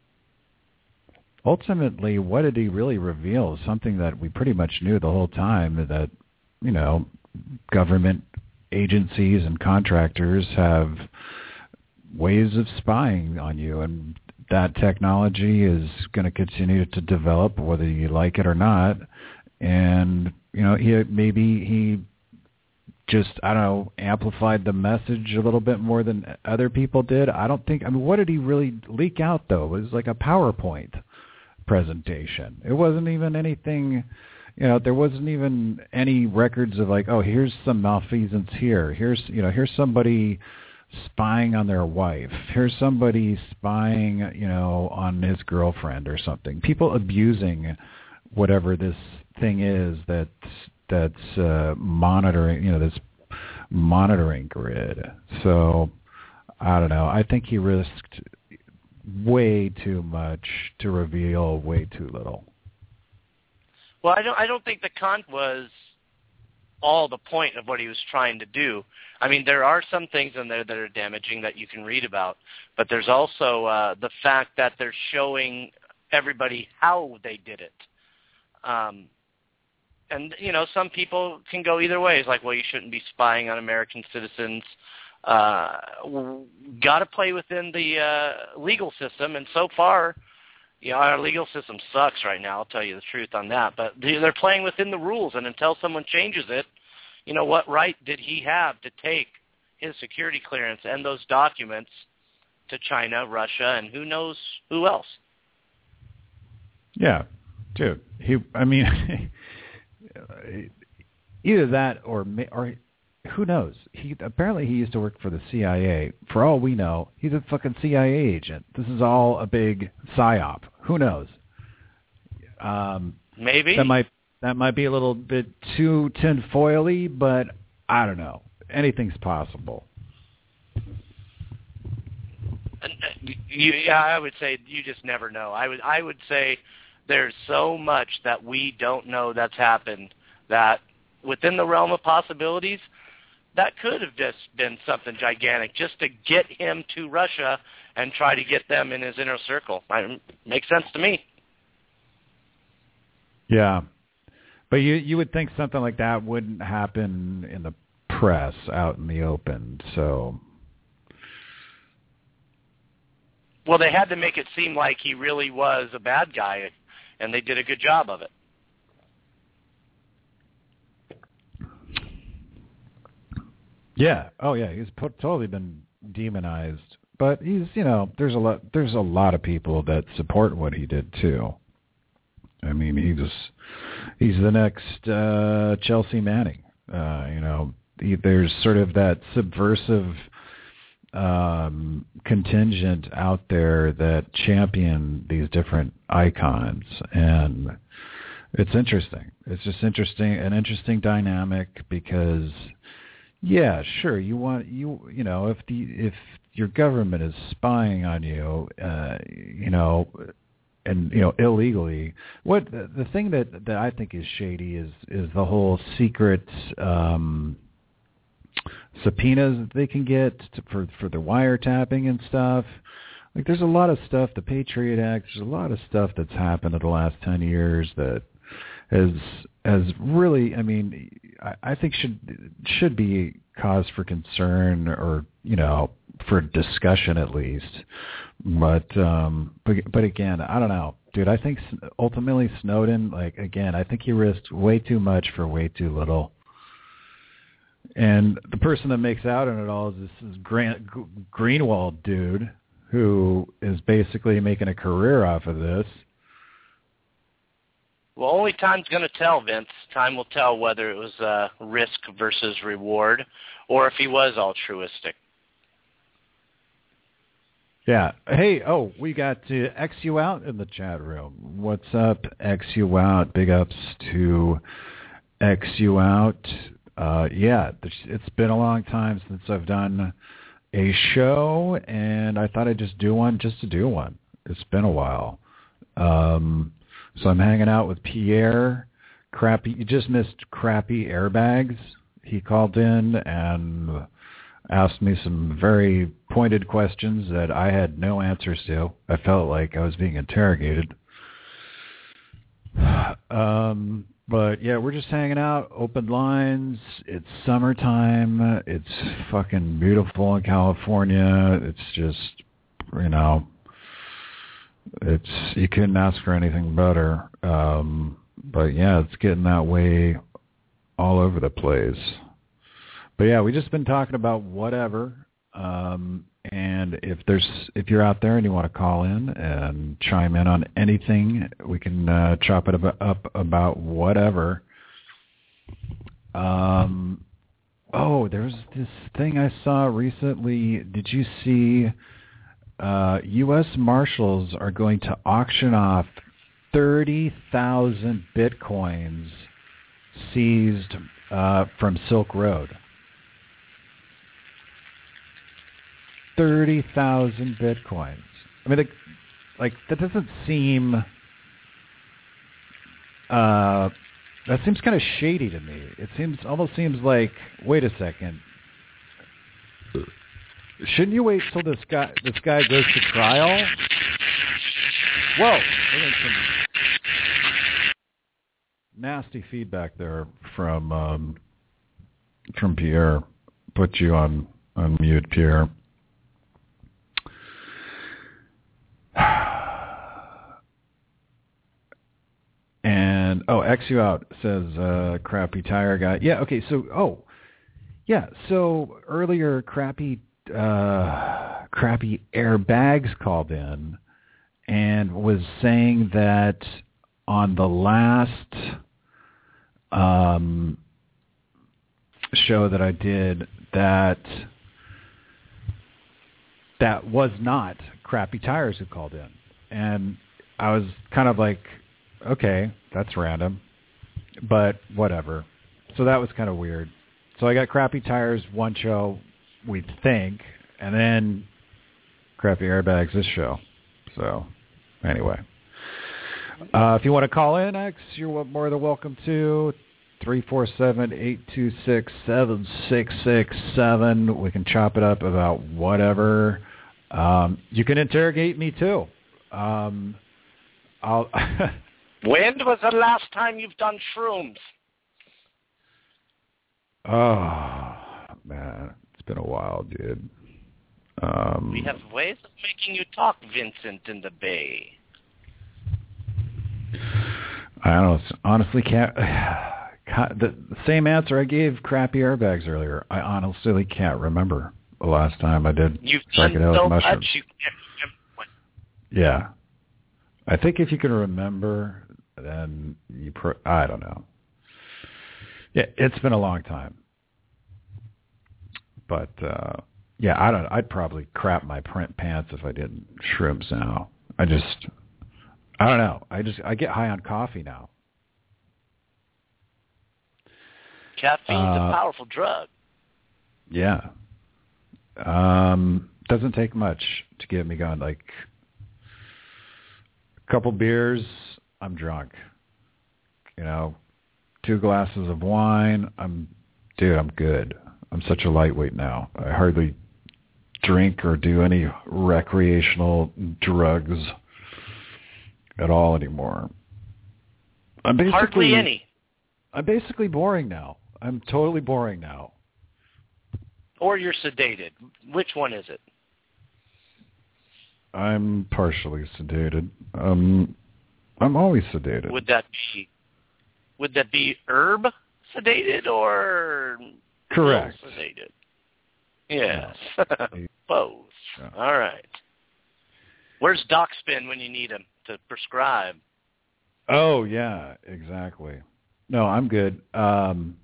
ultimately, what did he really reveal? Something that we pretty much knew the whole time, that, you know, government agencies and contractors have ways of spying on you, and that technology is going to continue to develop whether you like it or not. And, you know, he maybe he just, I don't know, amplified the message a little bit more than other people did. I don't think, I mean, what did he really leak out, though? It was like a PowerPoint presentation. It wasn't even anything, you know, there wasn't even any records of like, oh, here's some malfeasance here. Here's, you know, here's somebody spying on their wife. Here's somebody spying, you know, on his girlfriend or something. People abusing whatever this thing is that's that's uh, monitoring, you know, this monitoring grid. So I don't know. I think he risked way too much to reveal way too little. Well, I don't. I don't think the con was all the point of what he was trying to do. I mean, there are some things in there that are damaging that you can read about, but there's also uh, the fact that they're showing everybody how they did it. Um, and, you know, some people can go either way. It's like, well, you shouldn't be spying on American citizens. Uh, got to play within the uh, legal system, and so far, you know, our legal system sucks right now, I'll tell you the truth on that. But they're playing within the rules, and until someone changes it, you know, what right did he have to take his security clearance and those documents to China, Russia, and who knows who else? Yeah, dude. He, I mean, either that or or who knows? He apparently he used to work for the C I A. For all we know, he's a fucking C I A agent. This is all a big psyop. Who knows? Um, Maybe that might that might be a little bit too tinfoily, but I don't know. Anything's possible. You, yeah, I would say you just never know. I would I would say there's so much that we don't know that's happened that within the realm of possibilities, that could have just been something gigantic just to get him to Russia and try to get them in his inner circle. It makes sense to me. Yeah. But you you would think something like that wouldn't happen in the press, out in the open, so... Well, they had to make it seem like he really was a bad guy, and they did a good job of it. Yeah. Oh, yeah. He's po- totally been demonized, but he's, you know, there's a lot. There's a lot of people that support what he did too. I mean, he's he's the next uh, Chelsea Manning. Uh, you know, he, there's sort of that subversive um, contingent out there that champion these different icons, and it's interesting. It's just interesting, an interesting dynamic because, yeah, sure, you want you you know if the if your government is spying on you, uh, you know, and you know illegally, what the, the thing that that I think is shady is is the whole secret um, subpoenas that they can get to, for for the wiretapping and stuff. Like, there's a lot of stuff. The Patriot Act. There's a lot of stuff that's happened in the last ten years that has has really, I mean, I, I think should should be cause for concern, or you know, for discussion at least. But um, but but again, I don't know, dude. I think ultimately Snowden, like again, I think he risked way too much for way too little. And the person that makes out in it all is this is Grant Greenwald dude, who is basically making a career off of this. Well, only time's going to tell, Vince. Time will tell whether it was uh, risk versus reward, or if he was altruistic. Yeah. Hey, oh, we got uh, X U Out in the chat room. What's up, X U Out? Big ups to X U Out. Uh, yeah, it's been a long time since I've done a show, and I thought I'd just do one just to do one. It's been a while. Um, so I'm hanging out with Pierre. Crappy, you just missed Crappy Airbags. He called in and asked me some very pointed questions that I had no answers to. I felt like I was being interrogated. Um, but yeah, we're just hanging out, open lines. It's summertime. It's fucking beautiful in California. It's just, you know, it's, you couldn't ask for anything better. Um, but yeah, it's getting that way all over the place. But yeah, we just been talking about whatever. Um, and if there's, if you're out there and you want to call in and chime in on anything, we can uh, chop it up, up about whatever. Um, oh, there's this thing I saw recently. Did you see uh, U S Marshals are going to auction off thirty thousand Bitcoins seized uh, from Silk Road? thirty thousand Bitcoins. I mean, like, like that doesn't seem, uh, that seems kind of shady to me. It seems, almost seems like, wait a second. Shouldn't you wait till this guy, this guy goes to trial? Whoa. Some nasty feedback there from, um, from Pierre. Put you on, on mute, Pierre. And, oh, X U Out says, uh, Crappy Tire Guy. Yeah, okay, so, oh, yeah, so earlier Crappy, uh, Crappy Airbags called in and was saying that on the last um, show that I did that that was not Crappy Tires who called in. And I was kind of like, okay, that's random, but whatever. So that was kind of weird. So I got Crappy Tires one show, we think, and then Crappy Airbags this show. So anyway, uh, if you want to call in, X, you're more than welcome to. three four seven, eight two six, seven six six seven. We can chop it up about whatever. Um, you can interrogate me too. Um, I'll. When was the last time you've done shrooms? Oh, man. It's been a while, dude. Um, we have ways of making you talk, Vincent in the Bay. I don't honestly can't. The same answer I gave Crappy Airbags earlier. I honestly can't remember the last time I did You've psychedelic done so mushrooms. much, you can't remember what. Yeah. I think if you can remember, then you, pro- I don't know. Yeah, it's been a long time. But, uh, Yeah, I don't. I'd probably crap my print pants if I did shrooms now. I just, I don't know. I just, I get high on coffee now. Caffeine's uh, a powerful drug. Yeah. Um, doesn't take much to get me going. Like a couple beers, I'm drunk. You know, two glasses of wine, I'm, dude, I'm good. I'm such a lightweight now. I hardly drink or do any recreational drugs at all anymore. I'm basically Hardly any. I'm basically boring now. I'm totally boring now. Or you're sedated. Which one is it? I'm partially sedated. Um, I'm always sedated. Would that be? Would that be herb sedated or correct? Sedated. Yes, No. both. Yeah. All right. Where's Doc Spin when you need him to prescribe? Oh yeah, exactly. No, I'm good. Um,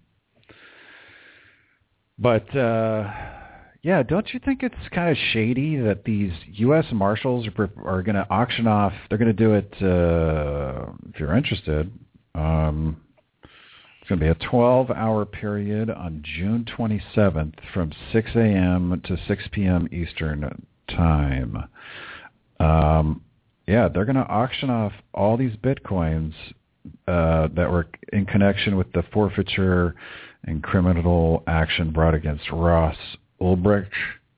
but uh, yeah, don't you think it's kind of shady that these U S Marshals are, are going to auction off? They're going to do it. Uh, if you're interested, um, it's going to be a twelve-hour period on June twenty-seventh from six a.m. to six p.m. Eastern time. Um, yeah, they're going to auction off all these Bitcoins uh, that were in connection with the forfeiture and criminal action brought against Ross Ulbricht.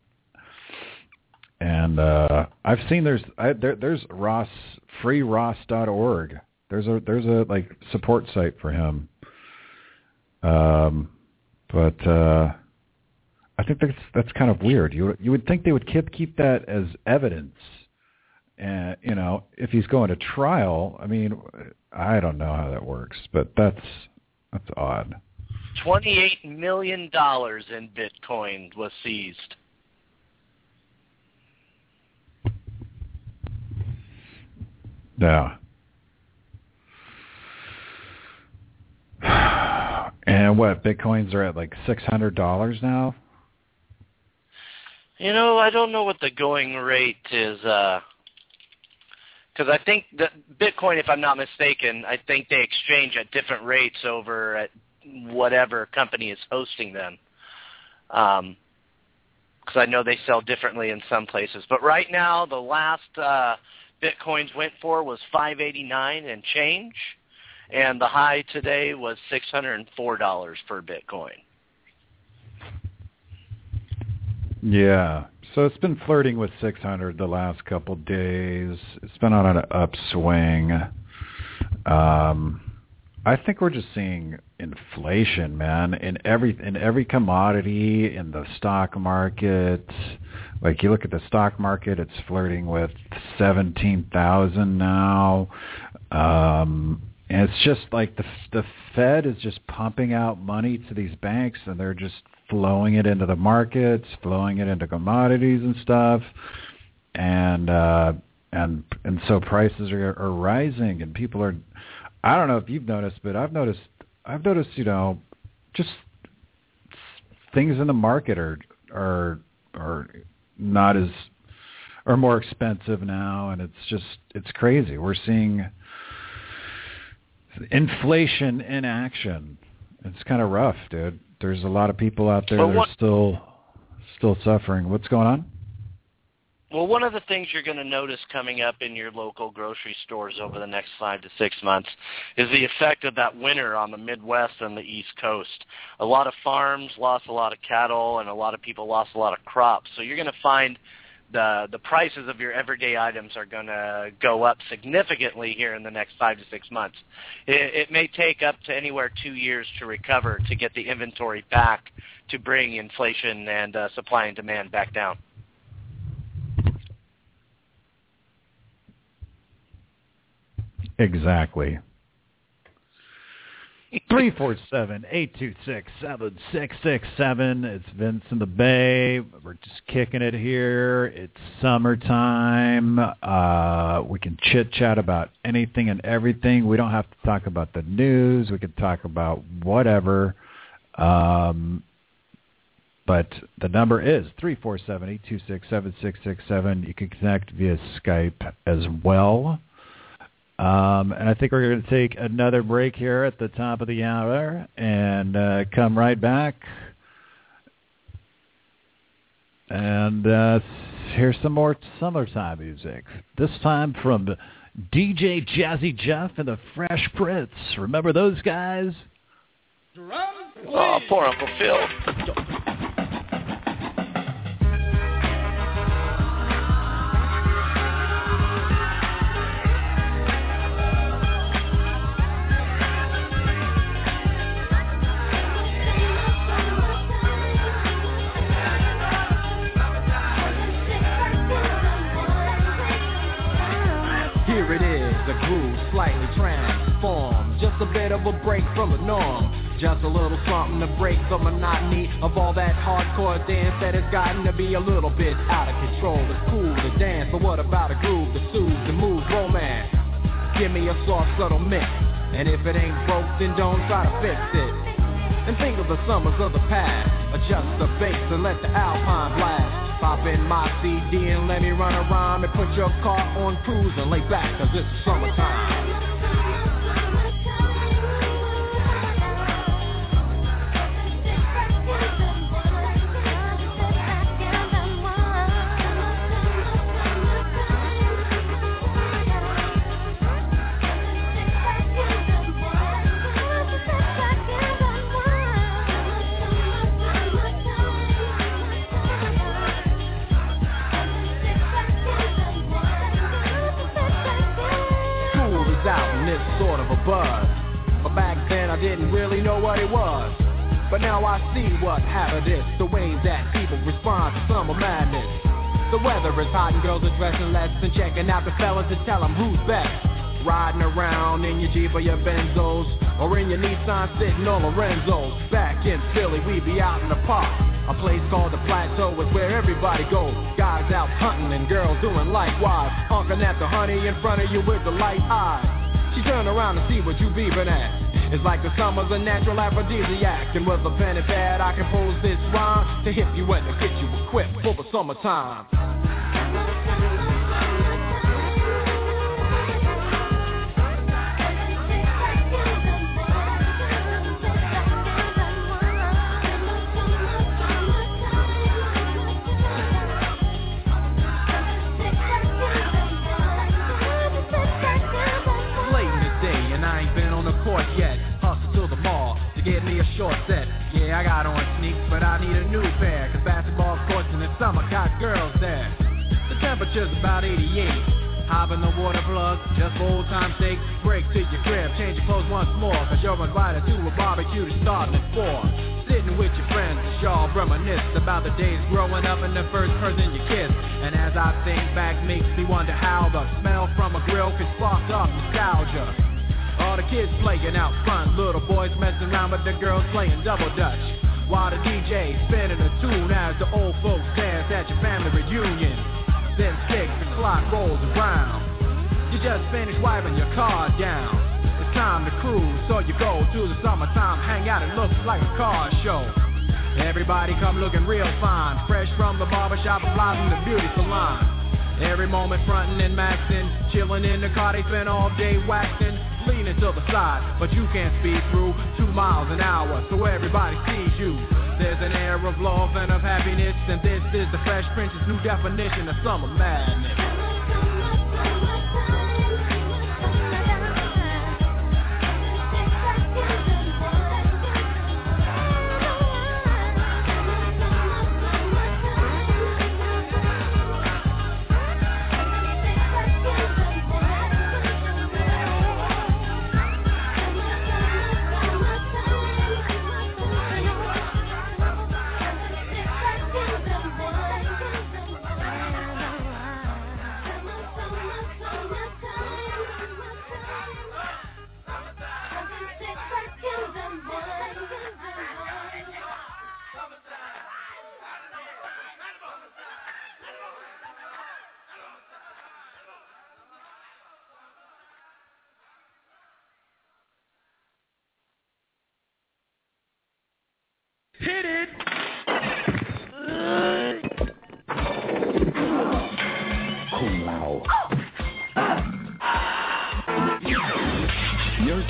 And uh, I've seen there's I, there, there's Ross free ross dot org. There's a there's a like support site for him. Um, but uh, I think that's that's kind of weird. You you would think they would keep keep that as evidence. And you know, if he's going to trial, I mean, I don't know how that works, but that's that's odd. Twenty-eight million dollars in Bitcoin was seized. Yeah. And what, Bitcoins are at like six hundred dollars now? You know, I don't know what the going rate is, because uh, I think that Bitcoin, if I'm not mistaken, I think they exchange at different rates over at whatever company is hosting them. Um, because I know they sell differently in some places. But right now, the last uh, Bitcoins went for was five eighty-nine and change, and the high today was six hundred four dollars per Bitcoin. Yeah, so it's been flirting with six hundred the last couple days. It's been on an upswing. Um, I think we're just seeing inflation, man, in every in every commodity, in the stock market. Like you look at the stock market, it's flirting with seventeen thousand now. Um, and it's just like the the Fed is just pumping out money to these banks, and they're just flowing it into the markets, flowing it into commodities and stuff, and uh, and and so prices are, are rising, and people are. I don't know if you've noticed, but I've noticed. I've noticed, you know, just things in the market are are are not as are more expensive now, and it's just it's crazy. We're seeing inflation in action. It's kind of rough, dude. There's a lot of people out there that are still still suffering. What's going on? Well, one of the things you're going to notice coming up in your local grocery stores over the next five to six months is the effect of that winter on the Midwest and the East Coast. A lot of farms lost a lot of cattle, and a lot of people lost a lot of crops. So you're going to find the the prices of your everyday items are going to go up significantly here in the next five to six months. It, it may take up to anywhere two years to recover to get the inventory back to bring inflation and uh, supply and demand back down. Exactly. three four seven, eight two six, seven six six seven. It's Vince in the Bay. We're just kicking it here. It's summertime. Uh, we can chit-chat about anything and everything. We don't have to talk about the news. We can talk about whatever. Um, But the number is three four seven, eight two six, seven six six seven. You can connect via Skype as well. Um, and I think we're going to take another break here at the top of the hour and uh, come right back. And uh, here's some more summertime music. This time from D J Jazzy Jeff and the Fresh Prince. Remember those guys? Oh, poor Uncle Phil. Here it is, the groove slightly transformed. Just a bit of a break from the norm. Just a little something to break the monotony of all that hardcore dance that has gotten to be a little bit out of control. It's cool to dance, but what about a groove to soothe and move romance? Give me a soft, subtle mix, and if it ain't broke, then don't try to fix it. And think of the summers of the past. Adjust the bass and let the alpine blast. Pop in my C D and let me run around and put your car on cruise and lay back, cause it's summertime. Sort of a buzz, but back then I didn't really know what it was. But now I see what habit is, the way that people respond to summer madness. The weather is hot and girls are dressing less and checking out the fellas to tell them who's best. Riding around in your Jeep or your Benzos, or in your Nissan sitting on Lorenzo's. Back in Philly, we be out in the park. A place called the Plateau is where everybody goes. Guys out hunting and girls doing likewise. Honking at the honey in front of you with the light eyes. She turned around to see what you beeping at. It's like the summer's a natural aphrodisiac. And with a pen and pad I compose this rhyme to hip you and to get you equipped for the summertime. Yet, hustle to the mall to get me a short set. Yeah, I got on sneaks, but I need a new pair, cause basketball courts in the summer got girls there. The temperature's about eighty-eight. Hop in the water plug, just for old time's sake. Break to your crib, change your clothes once more, cause you're invited to a barbecue to starting at four. Sitting with your friends, y'all reminisce about the days growing up and the first person you kissed. And as I think back, makes me wonder how the smell from a grill can spark up nostalgia. All the kids playing out front, little boys messing around with the girls playing double dutch. While the D J spinning a tune as the old folks dance at your family reunion. Then six o'clock rolls around. You just finished wiping your car down. It's time to cruise, so you go to the summertime hangout. It looks like a car show. Everybody come looking real fine, fresh from the barbershop and live in the beauty salon. Every moment frontin' and maxin', chillin' in the car, they spend all day waxin'. Leaning to the side, but you can't speed through two miles an hour, so everybody sees you. There's an air of love and of happiness, and this is the Fresh Prince's new definition of summer madness.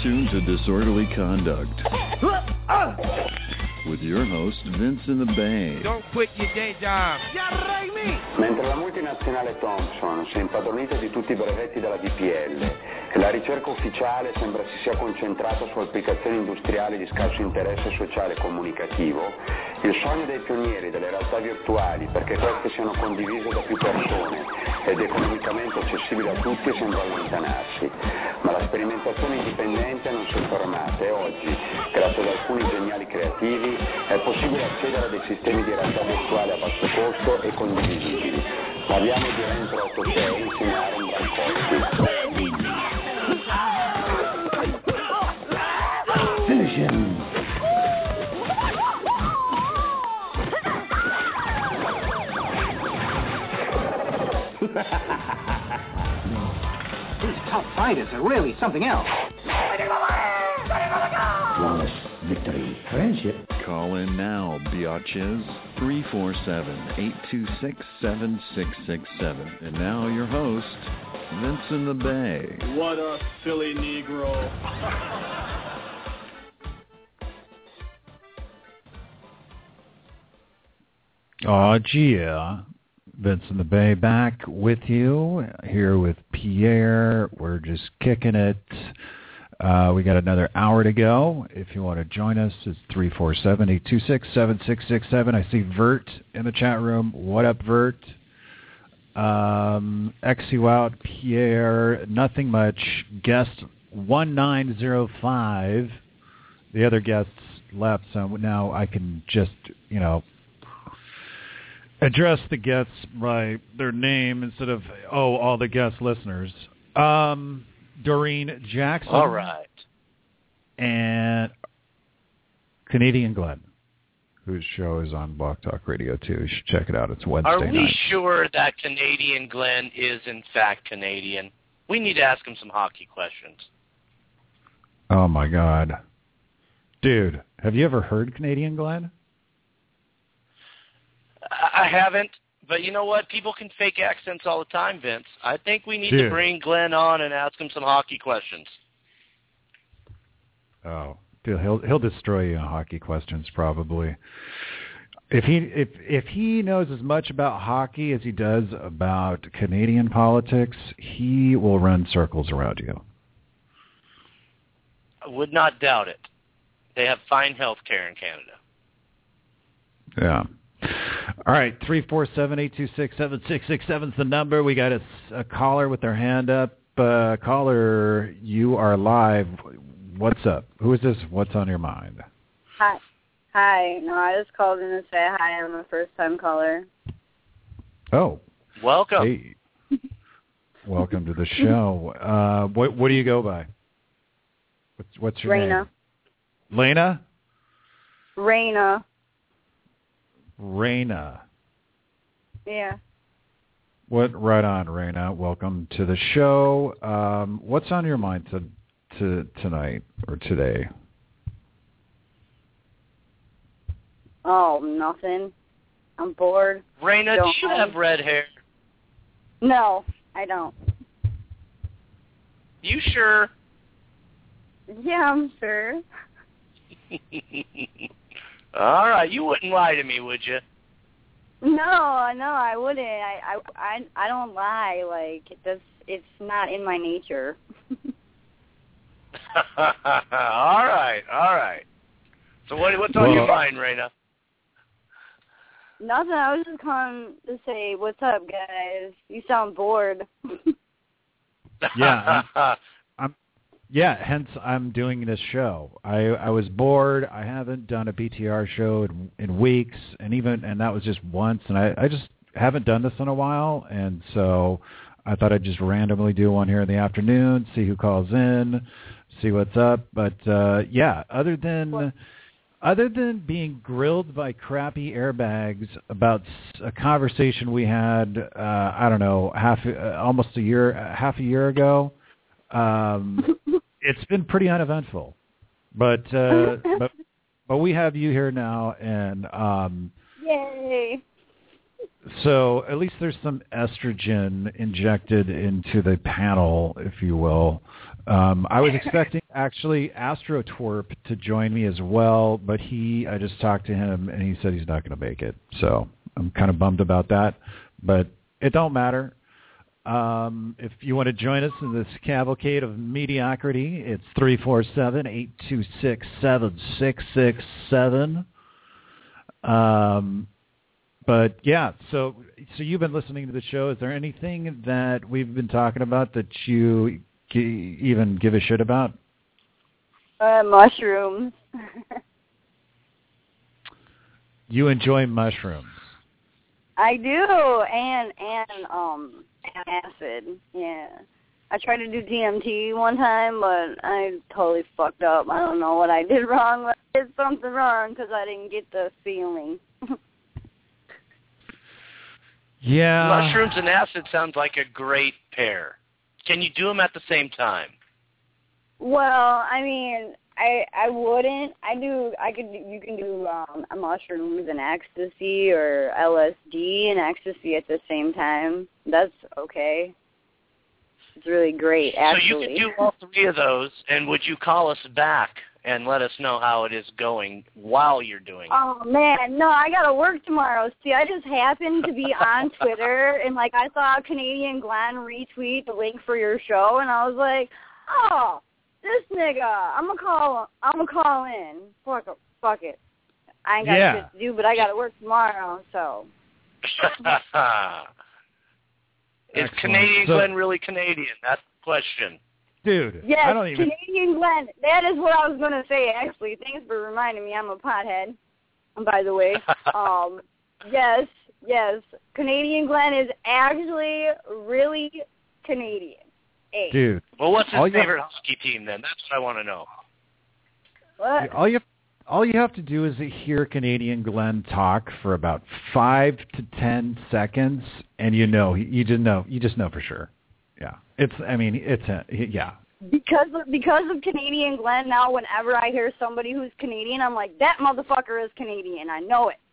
tuned to Disorderly Conduct with your host, Vince in the Bay. Don't quit your day job. Mentre la multinazionale Thomson si è impadronita di tutti i brevetti della D P L e la ricerca ufficiale sembra si sia concentrata su applicazioni industriali di scarso interesse sociale e comunicativo, il sogno dei pionieri delle realtà virtuali perché queste siano condivise da più persone ed economicamente accessibili a tutti sembra allontanarsi. Ma la sperimentazione indipendente non si è fermata e oggi, grazie ad alcuni geniali creativi, è possibile accedere a dei sistemi di realtà virtuale a basso costo e condivisibili. Parliamo di Rentro ottosei insieme a Aaron Brancotti. Finish him. These tough fighters are really something else. Flawless victory. Friendship. Call in now, biatches. three four seven, eight two six, seven six six seven. And now your host, Vince in the Bay. What a silly Negro. Oh, yeah. Vince in the Bay back with you, here with Pierre. We're just kicking it. Uh, we got another hour to go. If you want to join us, it's three four seven, eight two six, seven six six seven. I see Vert in the chat room. What up, Vert? Um, X you out, Pierre. Nothing much. Guest one nine zero five. The other guests left, so now I can just, you know, address the guests by their name instead of, oh, all the guest listeners. Um, Doreen Jackson. All right. And Canadian Glenn, whose show is on Block Talk Radio, too. You should check it out. It's Wednesday night. Are we sure that Canadian Glenn is, in fact, Canadian? We need to ask him some hockey questions. Oh, my God. Dude, have you ever heard Canadian Glenn? I haven't, but you know what? People can fake accents all the time, Vince. I think we need Dude. to bring Glenn on and ask him some hockey questions. Oh, dude, he'll he'll destroy you on hockey questions probably. If he if if he knows as much about hockey as he does about Canadian politics, he will run circles around you. I would not doubt it. They have fine health care in Canada. Yeah. All right, three four seven, eight two six, seven six six seven is the number. We got a, a caller with their hand up. Uh, caller, you are live. What's up? Who is this? What's on your mind? Hi. Hi. No, I just called in to say hi. I'm a first-time caller. Oh. Welcome. Hey. Welcome to the show. Uh, what what do you go by? What's, what's your Raina. name? Lena? Raina. Raina. Yeah. What? Right on, Raina. Welcome to the show. Um, what's on your mind to, to tonight or today? Oh, nothing. I'm bored. Raina, Don't do you have red hair? No, I don't. You sure? Yeah, I'm sure. All right, you wouldn't lie to me, would you? No, no, I wouldn't. I, I, I, I don't lie. Like it does. It's not in my nature. all right, all right. So what, what's on well, your mind, Raina? Nothing. I was just calling to say, what's up, guys? You sound bored. Yeah. I'm, I'm, yeah, hence I'm doing this show. I, I was bored. I haven't done a B T R show in, in weeks, and even and that was just once, and I, I just haven't done this in a while, and so I thought I'd just randomly do one here in the afternoon, see who calls in, see what's up. But uh, yeah, other than what? other than being grilled by crappy airbags about a conversation we had, uh, I don't know, half uh, almost a year, half a year ago. Um, it's been pretty uneventful, but uh, but but we have you here now, and um, yay! So at least there's some estrogen injected into the panel, if you will. Um, I was expecting actually AstroTwerp to join me as well, but he, I just talked to him, and he said he's not going to make it. So I'm kind of bummed about that, but it don't matter. Um, if you want to join us in this cavalcade of mediocrity, it's three four seven, eight two six, seven six six seven. Um, but, yeah, so so you've been listening to the show. Is there anything that we've been talking about that you g- even give a shit about? Uh, mushrooms. You enjoy mushrooms. I do, and and um acid. Yeah, I tried to do D M T one time, but I totally fucked up. I don't know what I did wrong. But I did something wrong because I didn't get the feeling. Yeah. Mushrooms and acid sounds like a great pair. Can you do them at the same time? Well, I mean, I I wouldn't. I do. I could. You can do um, mushrooms and ecstasy, or L S D and ecstasy at the same time. That's okay. It's really great, actually. So you could do all three of those, and would you call us back and let us know how it is going while you're doing it? Oh, man, no, I got to work tomorrow. See, I just happened to be on Twitter, and, like, I saw Canadian Glenn retweet the link for your show, and I was like, oh, this nigga, I'm going to call I'm gonna call in. Fuck, fuck it. I ain't got yeah. shit to do, but I got to work tomorrow, so. Is Excellent. Canadian so, Glenn really Canadian? That's the question. Dude, yes, I don't even... Canadian Glenn. That is what I was going to say, actually. Thanks for reminding me. I'm a pothead, by the way. um, yes, yes. Canadian Glenn is actually really Canadian. Hey. Dude. Well, what's his all favorite have... hockey team, then? That's what I want to know. What? All you, all you have to do is hear Canadian Glenn talk for about five to ten seconds, and you know, you just know, you just know for sure. Yeah, it's. I mean, it's. A, yeah. Because of, because of Canadian Glenn, now whenever I hear somebody who's Canadian, I'm like, that motherfucker is Canadian. I know it.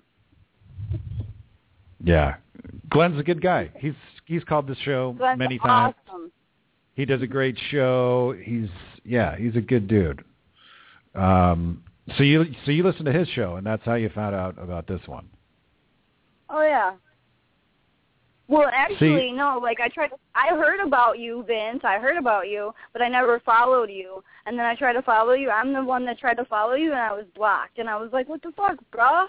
Yeah, Glenn's a good guy. He's he's called the show Glenn's many times. Awesome. He does a great show. He's yeah, he's a good dude. Um, so you so you listen to his show, and that's how you found out about this one. Oh yeah. Well, actually, See, no. Like I tried. To, I heard about you, Vince. I heard about you, but I never followed you. And then I tried to follow you. I'm the one that tried to follow you, and I was blocked. And I was like, "What the fuck, bruh?"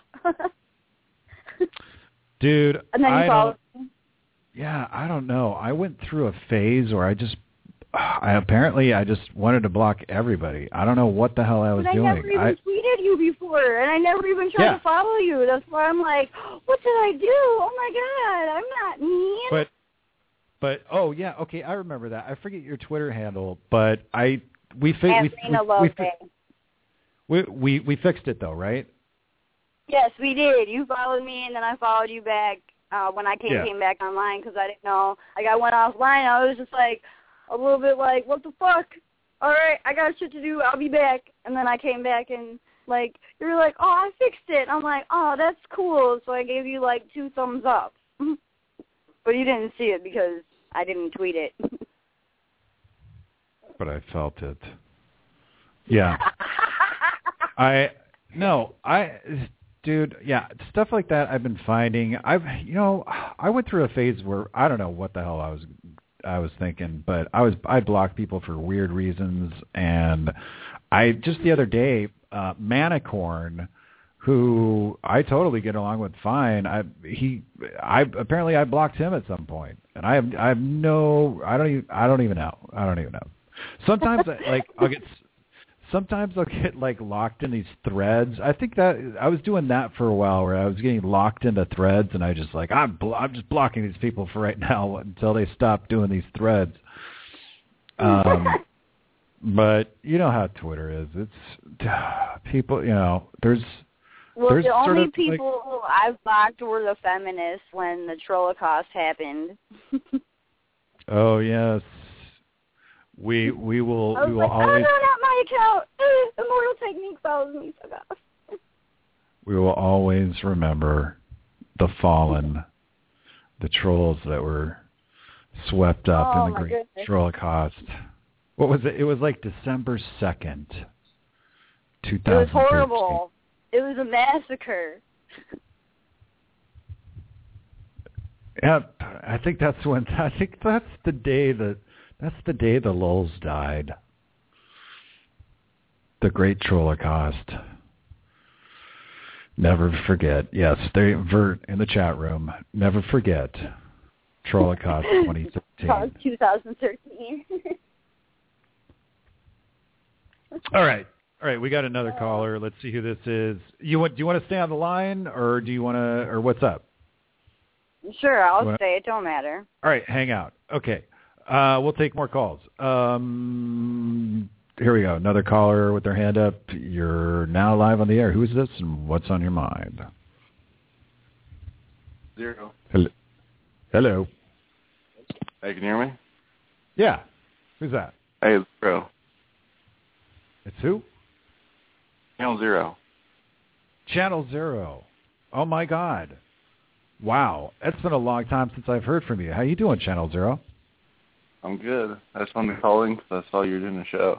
Dude, and then you I followed don't, me. Yeah, I don't know. I went through a phase where I just, I apparently I just wanted to block everybody. I don't know what the hell I was but I doing. never even I, tweeted you before, and I never even tried yeah. to follow you. That's why I'm like, what did I do? Oh my god, I'm not mean. But, but oh yeah, okay, I remember that. I forget your Twitter handle, but I we fi- we, we, we, we we we fixed it though, right? Yes, we did. You followed me, and then I followed you back uh, when I came yeah. came back online because I didn't know. Like I went offline, I was just like a little bit like, what the fuck? All right, I got shit to do. I'll be back. And then I came back and like you were like, oh, I fixed it. I'm like, oh, that's cool. So I gave you like two thumbs up, but you didn't see it because I didn't tweet it. But I felt it. Yeah. I no, I dude, yeah, stuff like that I've been finding. I've you know, I went through a phase where I don't know what the hell I was I was thinking, but I was I blocked people for weird reasons, and I just the other day, uh Manicorn, who I totally get along with fine. I he I apparently I blocked him at some point, and I have I have no I don't even I don't even know I don't even know. Sometimes like I'll get sometimes I'll get like locked in these threads. I think that I was doing that for a while, where I was getting locked into threads, and I just like I'm blo- I'm just blocking these people for right now until they stop doing these threads. Um, but you know how Twitter is. It's uh, people. You know, there's. Well, there's the sort only of, people like, I've blocked were the feminists when the Trollocaust happened. Oh yes. We we will I was we will like, always oh no, not my account. Immortal Technique follows me. Fuck off. we will always remember the fallen, the trolls that were swept up Oh, in the my Great goodness. Trollocaust. What was it? It was like December second, two thousand thirteen. It was horrible. It was a massacre. Yep, I think that's when. I think that's the day that. That's the day the Lulz died. The Great Trollocaust. Never forget. Yes, they Vert in the chat room. Never forget. Trollocaust twenty thirteen. twenty thirteen. All right. All right, we got another caller. Let's see who this is. You want do you want to stay on the line or do you want to or what's up? Sure, I'll wanna, stay. It don't matter. All right, hang out. Okay. Uh, we'll take more calls. Um, here we go. Another caller with their hand up. You're now live on the air. Who's this and what's on your mind? Zero. Hello. Hello. Hey, can you hear me? Yeah. Who's that? Hey, it's Zero. It's who? Channel Zero. Channel Zero. Oh, my God. Wow. It's been a long time since I've heard from you. How you doing, Channel Zero? I'm good. I just wanted to call in because I saw you were doing a show.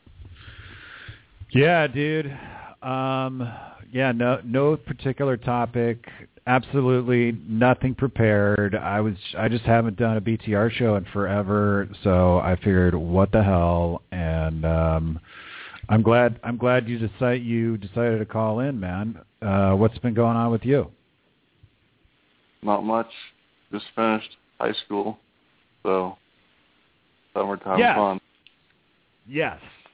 Yeah, dude. Um, yeah, no, no particular topic. Absolutely nothing prepared. I was, I just haven't done a B T R show in forever, so I figured, what the hell? And um, I'm glad, I'm glad you decide you decided to call in, man. Uh, what's been going on with you? Not much. Just finished high school, so. Summertime yes. fun. Yes.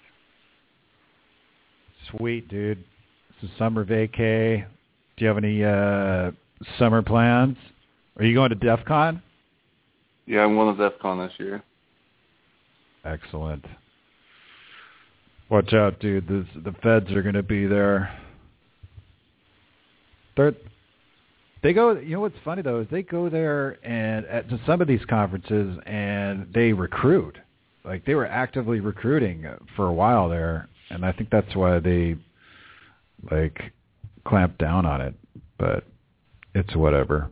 Sweet, dude. It's a summer vacay. Do you have any uh, summer plans? Are you going to DEF CON? Yeah, I'm going to DEF CON this year. Excellent. Watch out, dude. This, the feds are going to be there. They're, they go. You know what's funny though is they go there and at to some of these conferences and they recruit. Like they were actively recruiting for a while there, and I think that's why they like clamped down on it. But it's whatever.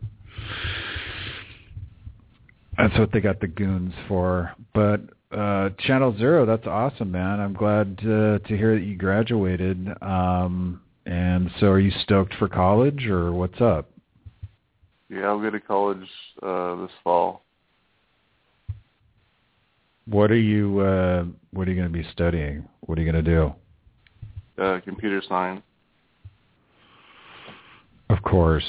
That's what they got the goons for. But uh, Channel Zero, that's awesome, man. I'm glad uh, to hear that you graduated. Um, and so, are you stoked for college, or what's up? Yeah, I'll go to college uh, this fall. What are you uh, What are you going to be studying? What are you going to do? Uh, computer science. Of course.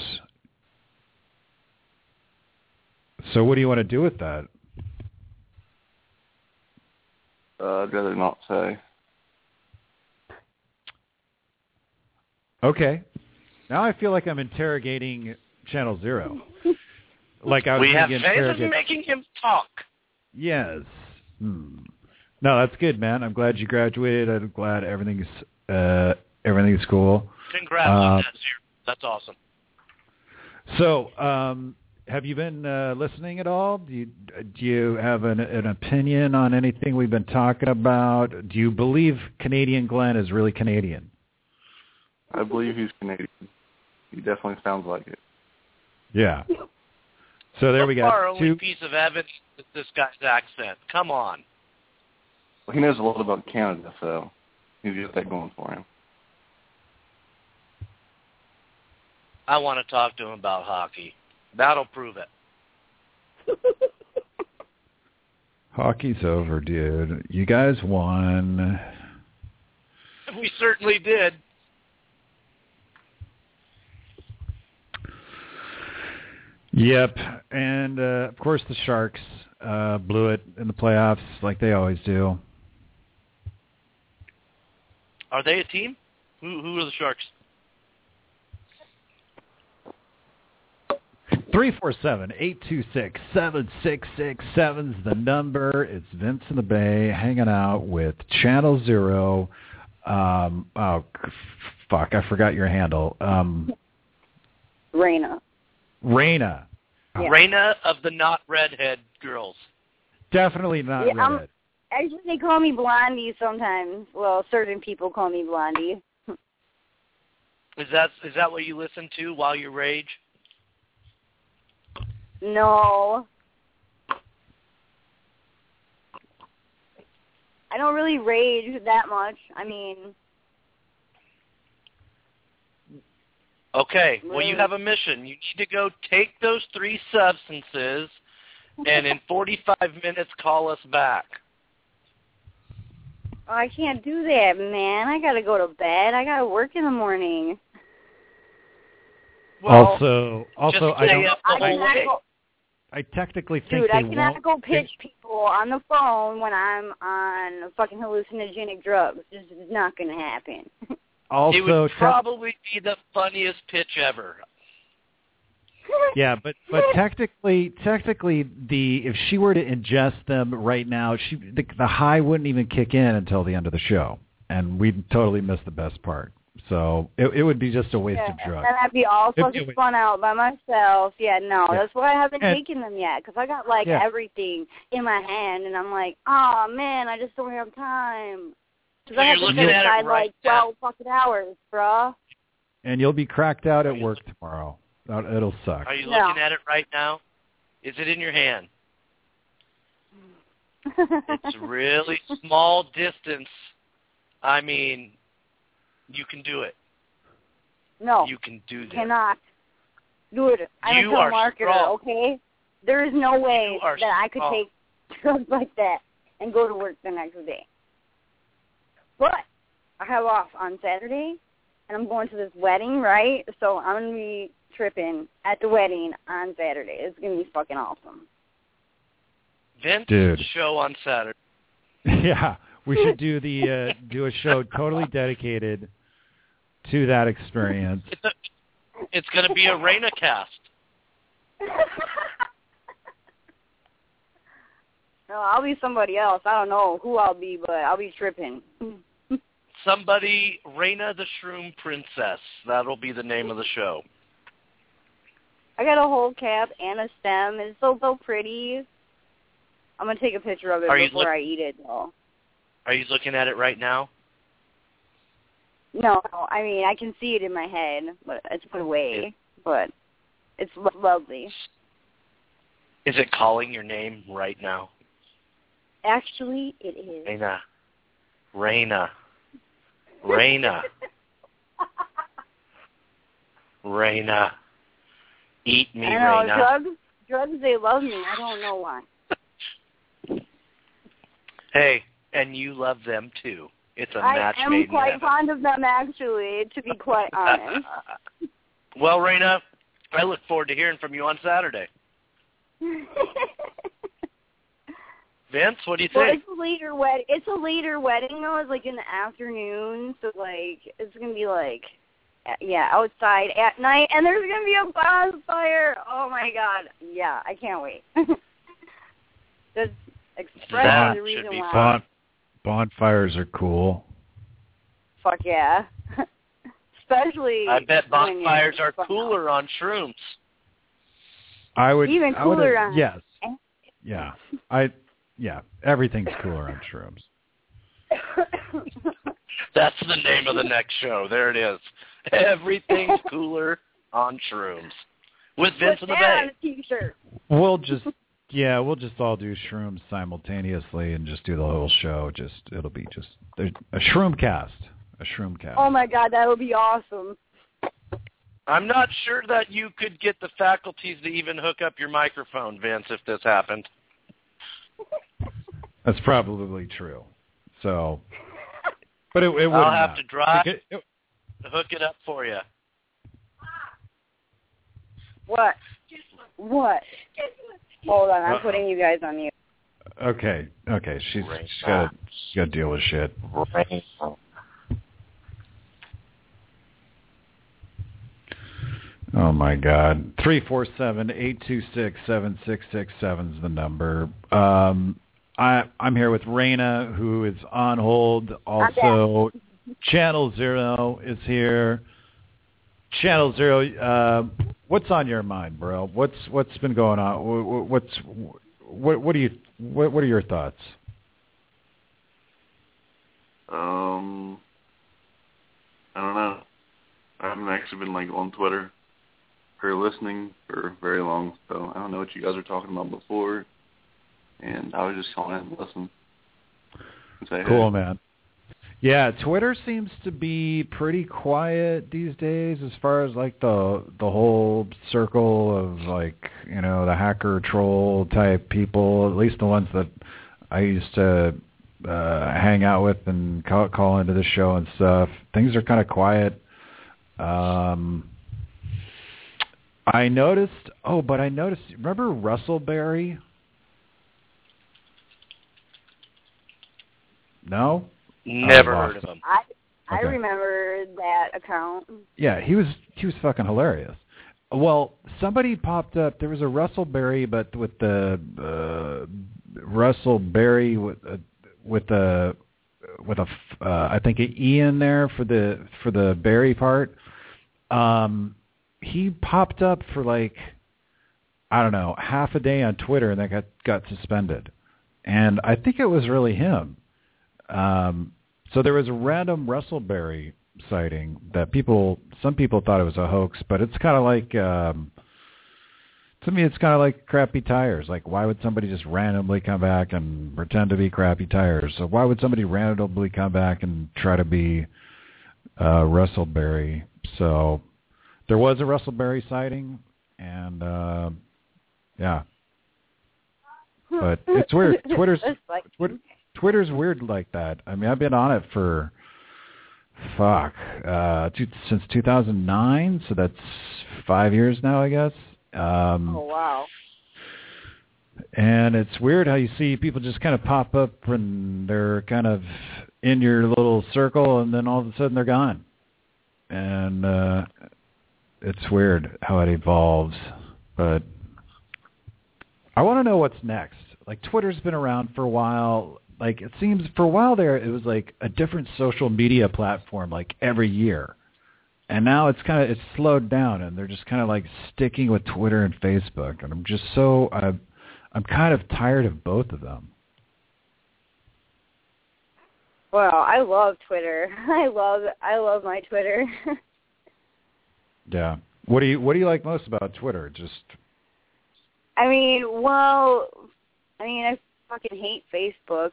So, what do you want to do with that? Uh, I'd rather not say. Okay. Now I feel like I'm interrogating Channel Zero. Like I was we have being ways of interrogated. making him talk. Yes. Hmm. No, that's good, man. I'm glad you graduated. I'm glad everything's uh, everything's cool. Congrats uh, on that, Zero. That's awesome. So, um, have you been uh, listening at all? Do you do you have an, an opinion on anything we've been talking about? Do you believe Canadian Glenn is really Canadian? I believe he's Canadian. He definitely sounds like it. Yeah. So there so we go. Our only Two... piece of evidence is this guy's accent. Come on. Well, he knows a lot about Canada, so he's got that going for him. I want to talk to him about hockey. That'll prove it. Hockey's over, dude. You guys won. We certainly did. Yep, and uh, of course the Sharks uh, blew it in the playoffs like they always do. Are they a team? Who, who are the Sharks? three four seven, eight two six, seven six six seven is the number. It's Vince in the Bay hanging out with Channel Zero. Um, oh, fuck, I forgot your handle. Um, Raina. Raina. Yeah. Raina of the not redhead girls. Definitely not yeah, redhead. Um, actually, they call me Blondie sometimes. Well, certain people call me Blondie. Is that is that what you listen to while you rage? No. I I don't really rage that much. I mean... Okay, well, you have a mission. You need to go take those three substances and in forty-five minutes call us back. Oh, I can't do that, man. I got to go to bed. I got to work in the morning. Well, also, also I don't... I, cannot go, I technically think dude, they I cannot won't... go pitch people on the phone when I'm on fucking hallucinogenic drugs. This is not going to happen. Also, it would te- probably be the funniest pitch ever. Yeah, but but technically, technically, the if she were to ingest them right now, she the, the high wouldn't even kick in until the end of the show, and we'd totally miss the best part. So it it would be just a waste yeah, of drugs. And I'd be all It- fucking it would- spun out by myself. Yeah, no, Yeah. that's why I haven't And- taken them yet, because I got like Yeah. everything in my hand, and I'm like, oh man, I just don't have time. Because So I have you're to looking sit at it inside right like twelve fucking hours, bruh. And you'll be cracked out at work tomorrow. That- It'll suck. Are you No. looking at it right now? Is it in your hand? It's really small distance. I mean, you can do it. No, You can do this. cannot. Dude, I'm You a are telemarketer, strong. okay? There is no way You are that I could strong. take drugs like that and go to work the next day. But I have off on Saturday, and I'm going to this wedding, right? So I'm going to be tripping at the wedding on Saturday. It's going to be fucking awesome. Vince's Dude. show on Saturday. Yeah, we should do the uh, do a show totally dedicated to that experience. It's, a, it's going to be a Raina cast. No, I'll be somebody else. I don't know who I'll be, but I'll be tripping. Somebody, Raina the Shroom Princess. That'll be the name of the show. I got a whole cap and a stem. It's so, so pretty. I'm going to take a picture of it Are you before look- I eat it, though. Are you looking at it right now? No, I mean, I can see it in my head, but it's put away. But it's lo- lovely. Is it calling your name right now? Actually, it is. Raina. Raina. Raina. Raina. Eat me, I don't know, Raina. drugs, drugs, they love me. I don't know why. Hey, and you love them too. It's a I match am made in quite heaven. fond of them, actually, to be quite honest. Well, Raina, I look forward to hearing from you on Saturday. Vince, what do you Well, think? it's a later wed. It's a later wedding though. It's like in the afternoon, so like it's gonna be like, yeah, outside at night, and there's gonna be a bonfire. Oh my god, yeah, I can't wait. That's expressly That the reason should be why. Bon- bonfires are cool. Fuck yeah. Especially. I bet when you're bonfires are fucking cooler on shrooms. I would Even I would- cooler on- Yes. Yeah. I. Yeah. Everything's cooler on shrooms. That's the name of the next show. There it is. Everything's cooler on shrooms. With Vince in Put the that on Bay. a t-shirt. We'll just. Yeah, we'll just all do shrooms simultaneously and just do the whole show. Just it'll be just there's a shroom cast, a shroom cast. Oh my god, that would be awesome. I'm not sure that you could get the faculties to even hook up your microphone, Vince, if this happened. That's probably true. So, but it, it would. I'll have to drive It, it, to hook it up for you. What? What? Hold on, I'm Uh-oh. putting you guys on mute. okay, okay. She's she's got she's got to deal with shit. Oh my God! Three four seven eight two six seven six six seven is the number. Um, I I'm here with Raina, who is on hold. Also, Channel Zero is here. Channel Zero, uh, what's on your mind, bro? What's what's been going on? Wh- What's what what do you what what are your thoughts? Um, I don't know. I haven't actually been like on Twitter or listening for very long, so I don't know what you guys were talking about before, and I was just calling in to listen. Say cool, hey. man. Yeah, Twitter seems to be pretty quiet these days as far as like the the whole circle of like, you know, the hacker troll type people, at least the ones that I used to uh, hang out with and call, call into the show and stuff. Things are kind of quiet. Um, I noticed, oh, but I noticed, remember Russell Berry? No? Never oh, heard of him. I I Okay. remember that account. Yeah, he was he was fucking hilarious. Well, somebody popped up. There was a Russell Berry, but with the uh, Russell Berry with uh, with a with a uh, I think an E in there for the for the Berry part. Um, he popped up for like I don't know half a day on Twitter, and then got got suspended. And I think it was really him. Um, so there was a random Russell Berry sighting that people, some people thought it was a hoax, but it's kind of like, um, to me, it's kind of like Crappy Tires. Like, why would somebody just randomly come back and pretend to be Crappy Tires? So why would somebody randomly come back and try to be uh, Russell Berry? So there was a Russell Berry sighting, and uh, yeah. But it's weird. Twitter's Twitter, Twitter's weird like that. I mean, I've been on it for fuck uh, two, since two thousand nine, so that's five years now, I guess. Um, oh wow! And it's weird how you see people just kind of pop up and they're kind of in your little circle, and then all of a sudden they're gone. And uh, it's weird how it evolves, but I want to know what's next. Like, Twitter's been around for a while. Like, it seems for a while there, it was like a different social media platform, like every year. And now it's kind of, it's slowed down, and they're just kind of like sticking with Twitter and Facebook. And I'm just so, I'm, I'm kind of tired of both of them. Well, I love Twitter. I love, I love my Twitter. Yeah. What do you, what do you like most about Twitter? Just, I mean, well, I mean, I fucking hate Facebook.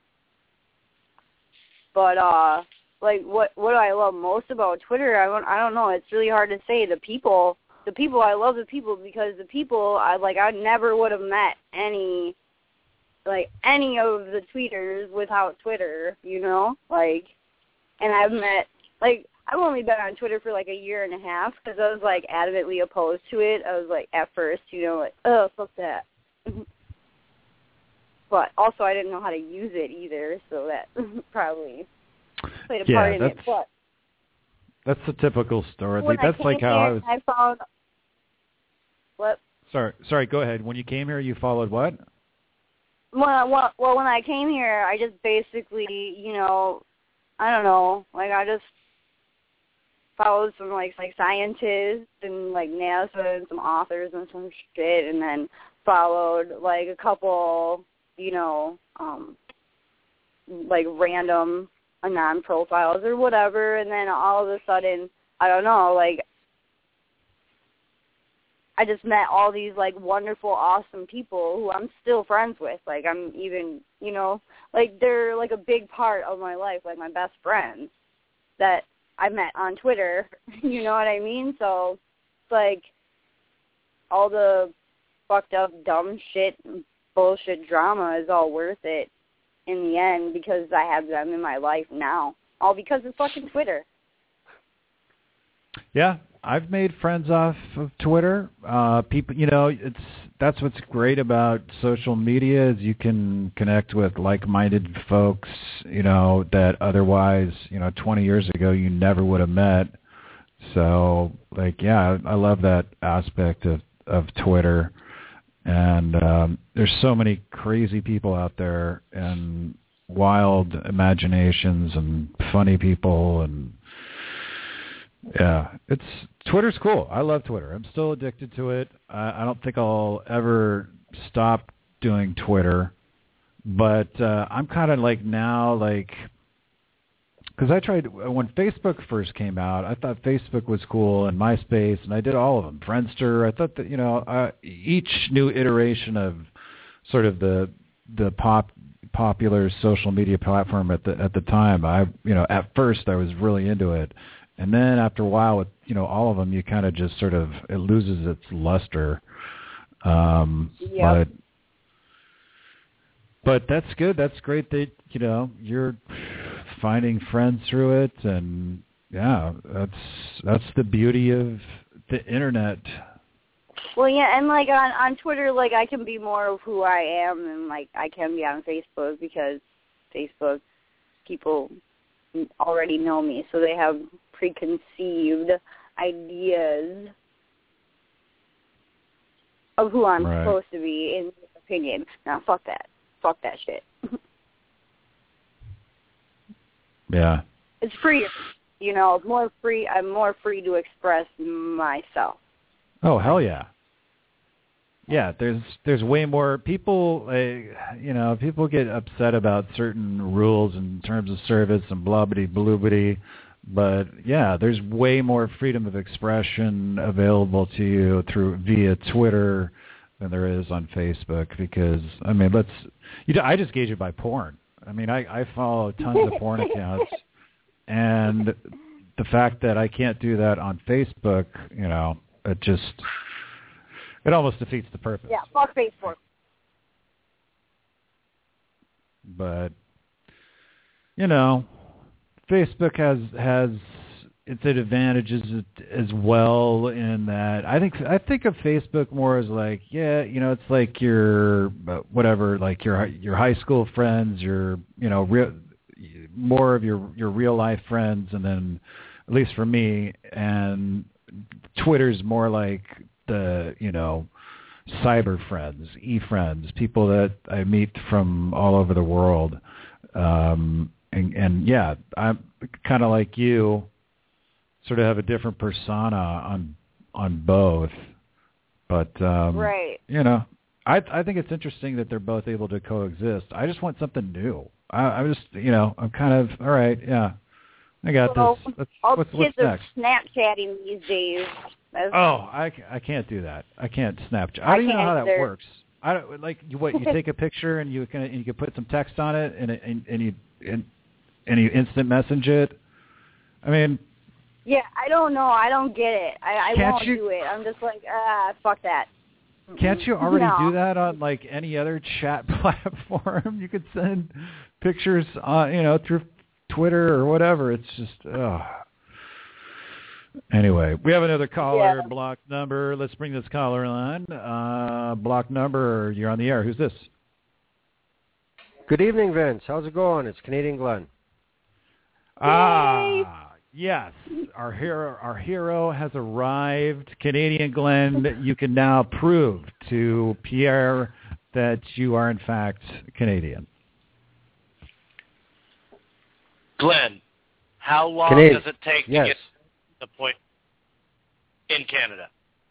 But, uh, like, what what do I love most about Twitter? I don't, I don't know. It's really hard to say. The people, the people, I love the people because the people, I like, I never would have met any, like, any of the tweeters without Twitter, you know? Like, and I've met, like, I've only been on Twitter for, like, a year and a half because I was, like, adamantly opposed to it. I was, like, at first, you know, like, oh, fuck that. But also I didn't know how to use it either, so that probably played a yeah, part in that's, it. But that's the typical story. when That's I like came how here, I was... I found... What? Sorry, sorry. Go ahead. When you came here, you followed what? Well, well, well, when I came here, I just basically, you know, I don't know, like I just followed some like like scientists and like NASA and some authors and some shit, and then followed like a couple, you know, um, like random anon profiles or whatever, and then all of a sudden, I don't know, like I just met all these like wonderful, awesome people who I'm still friends with. Like I'm even, you know, like they're like a big part of my life, like my best friends that I met on Twitter. You know what I mean? So it's like all the fucked up, dumb shit, bullshit drama is all worth it in the end because I have them in my life now. All because of fucking Twitter. Yeah, I've made friends off of Twitter. Uh, people, you know, it's that's what's great about social media is you can connect with like-minded folks, you know, that otherwise, you know, twenty years ago you never would have met. So, like, yeah, I love that aspect of, of Twitter. And um, there's so many crazy people out there and wild imaginations and funny people and yeah, it's Twitter's cool. I love Twitter. I'm still addicted to it. I, I don't think I'll ever stop doing Twitter, but uh, I'm kind of like now, like, because I tried when Facebook first came out. I thought Facebook was cool and MySpace, and I did all of them. Friendster. I thought that you know uh, each new iteration of sort of the the pop popular social media platform at the at the time. I you know at first I was really into it, and then after a while with you know all of them, you kind of just sort of it loses its luster. Um, yep. But but that's good. That's great that you know you're finding friends through it, and yeah, that's that's the beauty of the internet. Well, yeah, and like on on Twitter, like I can be more of who I am than like I can be on Facebook, because Facebook people already know me, so they have preconceived ideas of who I'm right. supposed to be, in their opinion. Now, fuck that. Fuck that shit. Yeah. It's free, you know, more free. I'm more free to express myself. Oh, hell yeah. Yeah, there's there's way more people, uh, you know, people get upset about certain rules and terms of service and blah-bitty, blue-bitty, but yeah, there's way more freedom of expression available to you through via Twitter than there is on Facebook, because, I mean, let's, you know, I just gauge it by porn. I mean, I, I follow tons of porn accounts, and the fact that I can't do that on Facebook, you know, it just, it almost defeats the purpose. Yeah, fuck Facebook. But, you know, Facebook has has its advantages as well in that I think I think of Facebook more as like, yeah, you know, it's like your whatever, like your your high school friends, your you know, real, more of your your real life friends, and then at least for me, and Twitter's more like the, you know, cyber friends, e-friends, people that I meet from all over the world. Um, and, and yeah, I'm kind of like you, sort of have a different persona on on both. But, um, right. you know, I I think it's interesting that they're both able to coexist. I just want something new. I, I'm just, you know, I'm kind of, all right, yeah, I got well, this. Let's, all what's, kids what's are next? Snapchatting these days. That's, Oh, I, I can't do that. I can't Snapchat. I don't even know how that either. works. I don't like you. What you take a picture and you can and you can put some text on it and and, and you and, and you instant message it. I mean, yeah, I don't know. I don't get it. I, I Can't won't you- do it. I'm just like, ah, fuck that. can't you already No. do that on like any other chat platform? You could send pictures, on, you know, through Twitter or whatever. It's just, oh. Anyway, we have another caller, Yeah. block number. Let's bring this caller on. Uh, block number, you're on the air. Who's this? Good evening, Vince. How's it going? It's Canadian Glenn. Ah, yes. Our hero, our hero has arrived. Canadian Glenn, you can now prove to Pierre that you are, in fact, Canadian. Glenn, how long Canadian. does it take Yes. to get the point in Canada?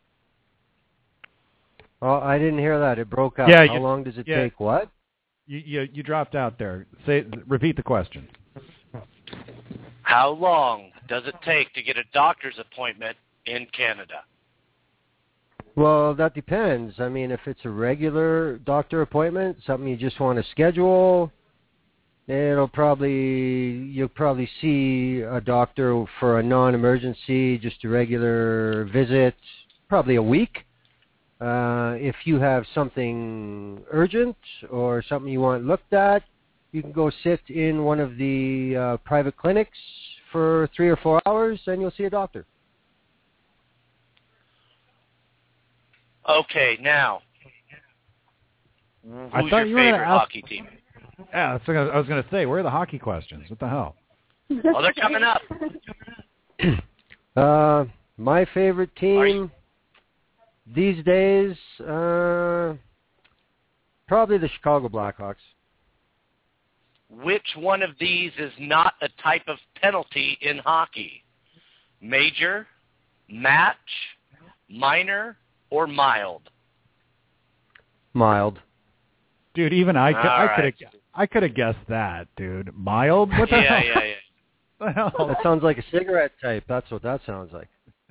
Oh, I didn't hear that. It broke up. Yeah, How you- long does it yeah. take? What? You, you you dropped out there. Say, repeat the question. How long does it take to get a doctor's appointment in Canada? Well, that depends. I mean, if it's a regular doctor appointment, something you just want to schedule, it'll probably you'll probably see a doctor for a non-emergency, just a regular visit, probably a week. Uh, if you have something urgent or something you want looked at, you can go sit in one of the uh, private clinics for three or four hours, and you'll see a doctor. Okay, now, who's I thought your you were gonna favorite ask- hockey team? Yeah, that's what I was going to say. Where are the hockey questions? What the hell? Oh, they're coming up. Uh, my favorite team these days, uh, probably the Chicago Blackhawks. Which one of these is not a type of penalty in hockey? Major, match, minor, or mild? Mild. Dude, even I could, All I could right. have I could have guessed that, dude. Mild? What the Yeah, hell? yeah, yeah. What the hell? That sounds like a cigarette type. That's what that sounds like.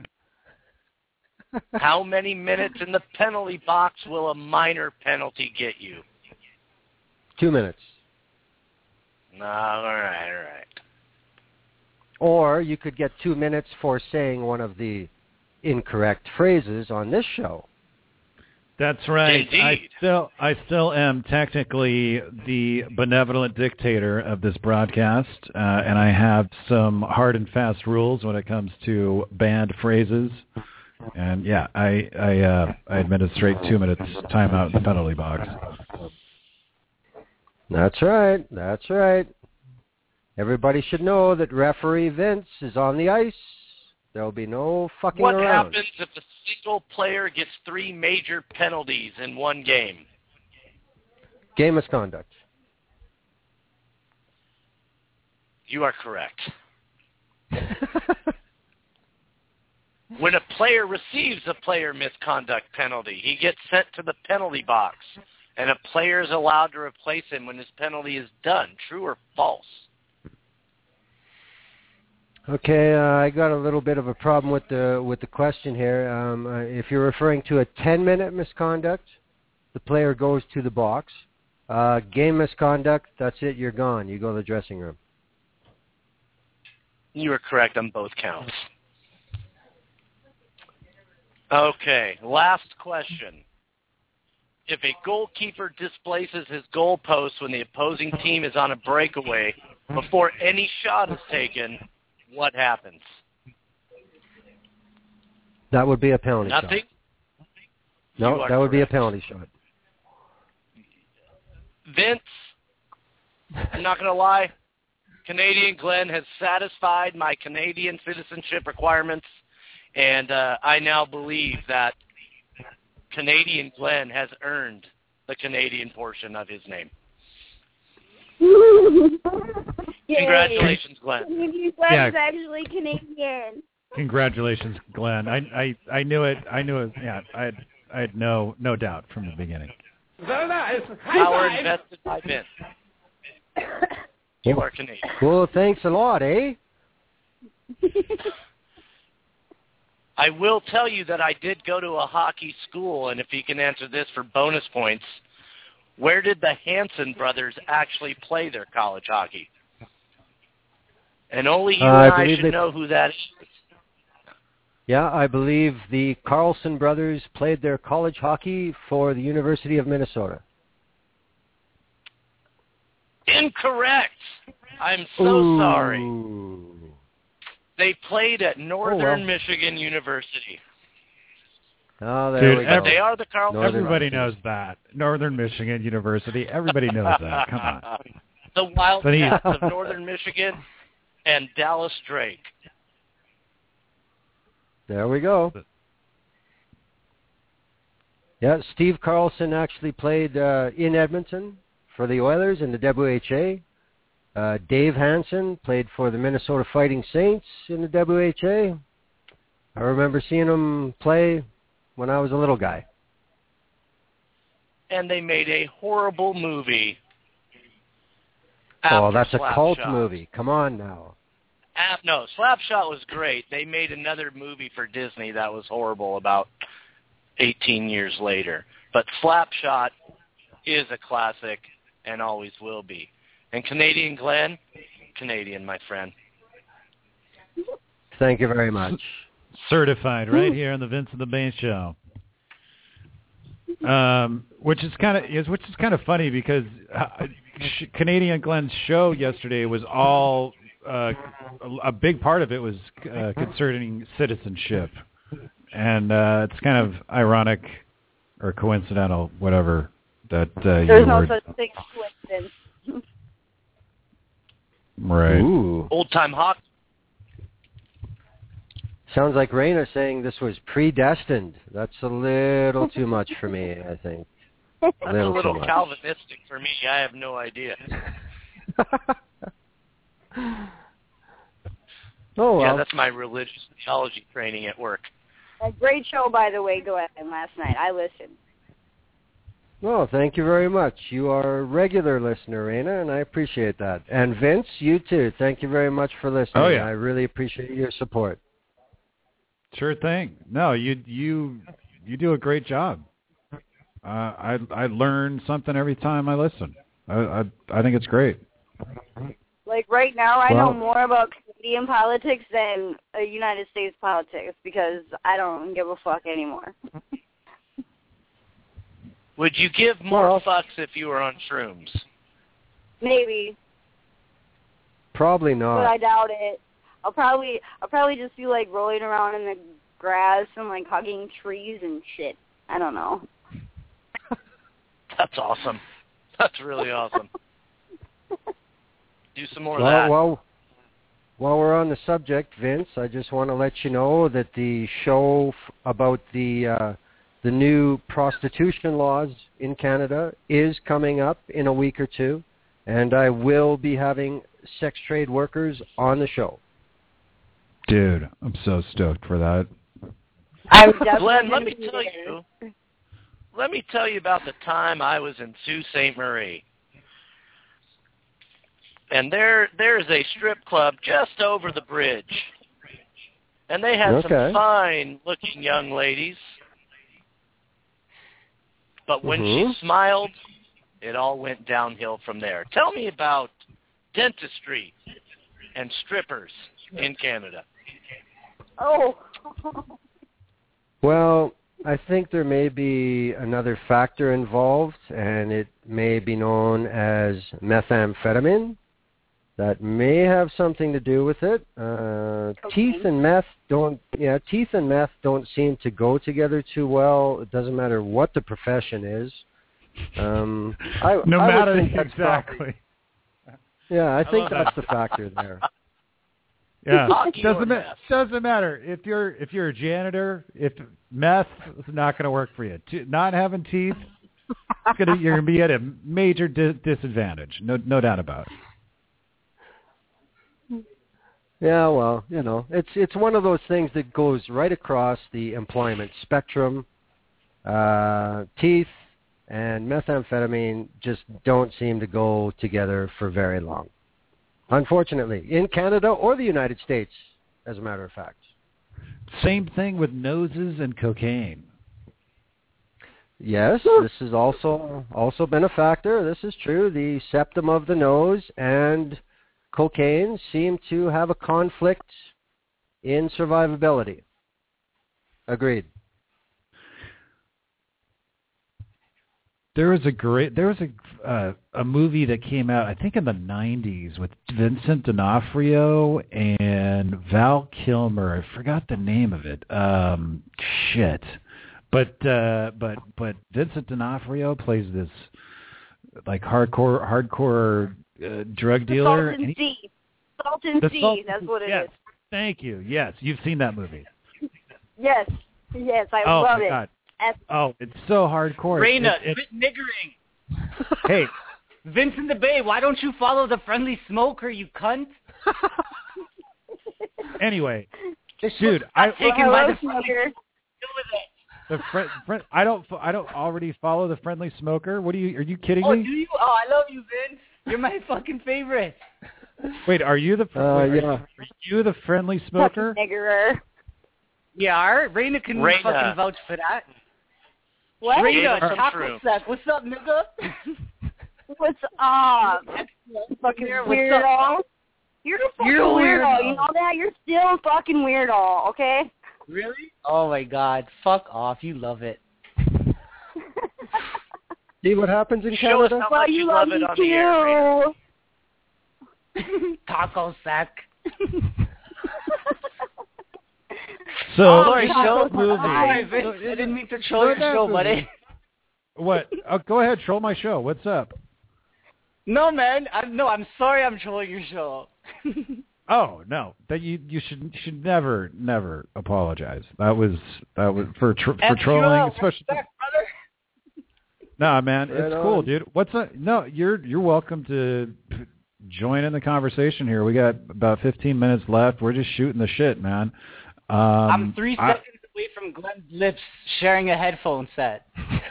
How many minutes in the penalty box will a minor penalty get you? Two minutes. No, all right, all right. Or you could get two minutes for saying one of the incorrect phrases on this show. That's right. Indeed. I still, I still am technically the benevolent dictator of this broadcast, uh, and I have some hard and fast rules when it comes to banned phrases. And yeah, I, I, uh, I administrate two minutes timeout in the penalty box. That's right. That's right. Everybody should know that referee Vince is on the ice. There'll be no fucking what around. What happens if a single player gets three major penalties in one game? Game misconduct. You are correct. When a player receives a player misconduct penalty, he gets sent to the penalty box, and a player is allowed to replace him when his penalty is done. True or false? Okay, uh, I got a little bit of a problem with the with the question here. Um, uh, if you're referring to a ten-minute misconduct, the player goes to the box. Uh, game misconduct, that's it, you're gone. You go to the dressing room. You are correct on both counts. Okay, last question. If a goalkeeper displaces his goalpost when the opposing team is on a breakaway before any shot is taken, what happens? That would be a penalty Nothing? shot. No, that would correct. be a penalty shot. Vince, I'm not going to lie, Canadian Glenn has satisfied my Canadian citizenship requirements, and uh, I now believe that Canadian Glenn has earned the Canadian portion of his name. Congratulations, Glenn. Glenn Yeah. is actually Canadian. Congratulations, Glenn. I, I, I knew it. I knew it. Yeah, I had, I had no, no doubt from the beginning. Very nice. Power invested by Vince. You are Canadian. Well, thanks a lot, eh? I will tell you that I did go to a hockey school, and if you can answer this for bonus points, where did the Hanson brothers actually play their college hockey? And only you uh, and I, I should they... know who that is. Yeah, I believe the Carlson brothers played their college hockey for the University of Minnesota. Incorrect. I'm so Ooh. sorry. They played at Northern oh, well. Michigan University. Oh, there Dude, we go. But they are the Carlson Everybody brothers. knows that. Northern Michigan University. Everybody knows that. Come on. The Wildcats of Northern Michigan and Dallas Drake. There we go. Yeah, Steve Carlson actually played uh, in Edmonton for the Oilers in the W H A. Uh, Dave Hansen played for the Minnesota Fighting Saints in the W H A. I remember seeing him play when I was a little guy. And they made a horrible movie. Oh, that's a cult Slapshot. movie. Come on now. Uh, no, Slapshot was great. They made another movie for Disney that was horrible about eighteen years later. But Slapshot is a classic and always will be. And Canadian Glenn, Canadian, my friend. Thank you very much. Certified right here on the Vince and the Bane Show. Um, which is kind of is which is kind of funny because uh, Canadian Glenn's show yesterday was all uh, a big part of it was uh, concerning citizenship, and uh, it's kind of ironic or coincidental, whatever that uh, There's you no were. such thing as coincidence. Right. Ooh. Old time hockey. Sounds like Raina saying this was predestined. That's a little too much for me, I think. A That's little, a little too much. Calvinistic for me. I have no idea. Oh, well. Yeah, that's my religious theology training at work. A great show, by the way, Glenn, last night. I listened. Well, thank you very much. You are a regular listener, Raina, and I appreciate that. And Vince, you too. Thank you very much for listening. Oh, yeah. I really appreciate your support. Sure thing. No, you you you do a great job. Uh, I I learn something every time I listen. I I, I think it's great. Like right now, I Well- know more about Canadian politics than uh, United States politics because I don't give a fuck anymore. Would you give more Well- fucks if you were on shrooms? Maybe, Probably but I not. doubt it. I'll probably, I'll probably just be like rolling around in the grass and like hugging trees and shit. I don't know. That's awesome. That's really awesome. Do some more Well, of that. well, while we're on the subject, Vince, I just want to let you know that the show f- about the uh, the new prostitution laws in Canada is coming up in a week or two, and I will be having sex trade workers on the show. Dude, I'm so stoked for that. I would definitely Glenn, let me be tell there. you. Let me tell you about the time I was in Sault Ste. Marie. And there there's a strip club just over the bridge. And they had Okay. some fine-looking young ladies. But when Mhm. she smiled, it all went downhill from there. Tell me about dentistry and strippers in Canada. Oh. Well, I think there may be another factor involved, and it may be known as methamphetamine. That may have something to do with it. Uh, teeth and meth don't. Yeah, teeth and meth don't seem to go together too well. It doesn't matter what the profession is. Um, I, No I would matter think that's exactly. probably- yeah, I think love that's that. the factor there. Yeah, Hockey or doesn't ma- meth? doesn't matter if you're if you're a janitor. If meth is not going to work for you, T- not having teeth, it's gonna, you're going to be at a major di- disadvantage. No, no doubt about it. Yeah, well, you know, it's it's one of those things that goes right across the employment spectrum. Uh, teeth and methamphetamine just don't seem to go together for very long. Unfortunately, in Canada or the United States, as a matter of fact. Same thing with noses and cocaine. Yes, this has also also been a factor. This is true. The septum of the nose and cocaine seem to have a conflict in survivability. Agreed. There was a great there was a uh, a movie that came out I think in the nineties with Vincent D'Onofrio and Val Kilmer. I forgot the name of it. Um, shit. But uh, but but Vincent D'Onofrio plays this like hardcore hardcore uh, drug dealer. Salt and and he- Sea. Salt and The Sea, Salt- that's what it is. yes. Thank you. Yes, you've seen that movie. Yes. Yes, I Oh love my it. God. That's- Oh, it's so hardcore. Raina, It- it- quit niggering. hey, Vince in the Bay, why don't you follow the friendly smoker, you cunt? anyway, Just dude, stop I taking Hello, my the smoker. Deal with it. the friend, friend I don't I don't already follow the friendly smoker. What are you? Are you kidding Oh, me? do you? Oh, I love you, Vince. You're my fucking favorite. Wait, are you the fr- Uh, wait, are, yeah. are you the friendly smoker? Fucking niggerer. Yeah, all right. Raina can Raina. fucking vouch for that. What? Gave Raina, us some chocolate truth. sack. What's up, nigga? What's up? Excellent. Fucking Here, what's weirdo. up? You're a fucking You're a weirdo. weirdo. You know that? You're still a fucking weirdo, okay? Really? Oh my God! Fuck off! You love it. See what happens in Show us Canada? how Well, much you you love love it me on the air. too. Taco sack. So, Oh, Sorry, Taco show. sack. movie. Sorry, Vince. I didn't mean to troll your Slow down, show, movie. buddy. What? Oh, go ahead, troll my show. What's up? No, man. I'm no. I'm sorry. I'm trolling your show. Oh no, that you you should should never never apologize. That was that was for tr- for Extra trolling, especially. respect, brother. No, man, Right it's cool, on. dude. What's up? No, you're you're welcome to p- join in the conversation here. We got about fifteen minutes left. We're just shooting the shit, man. Um, I'm three I- seconds away from Glenn's lips sharing a headphone set.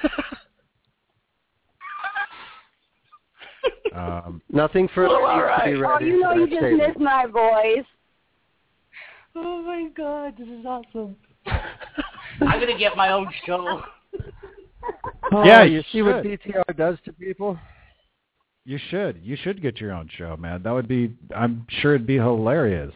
um, Nothing further Well, all needs to be right. Oh, read you into know that you just statement. missed my voice. Oh my God, this is awesome. I'm gonna get my own show. Oh, Yeah, you you see what should. B T R does to people? You should. You should get your own show, man. That would be. I'm sure it'd be hilarious.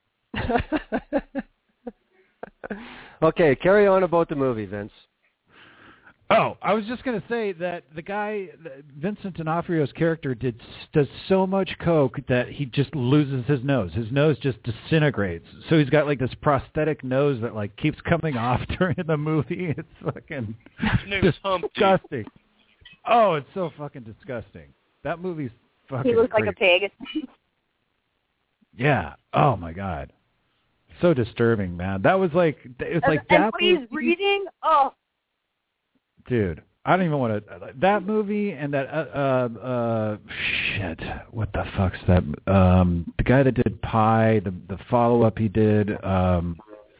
Okay, carry on about the movie, Vince. Oh, I was just going to say that the guy, Vincent D'Onofrio's character, did does so much coke that he just loses his nose. His nose just disintegrates. So he's got like this prosthetic nose that like keeps coming off during the movie. It's fucking disgusting. Oh, it's so fucking disgusting. That movie's fucking He looks crazy. like a pig. Yeah. Oh my God. So disturbing, man. That was like it's like and that when he's movie, reading, oh. dude. I don't even want to. That movie and that uh, uh uh shit. What the fuck's that? Um, the guy that did Pi, the the follow up he did. Um,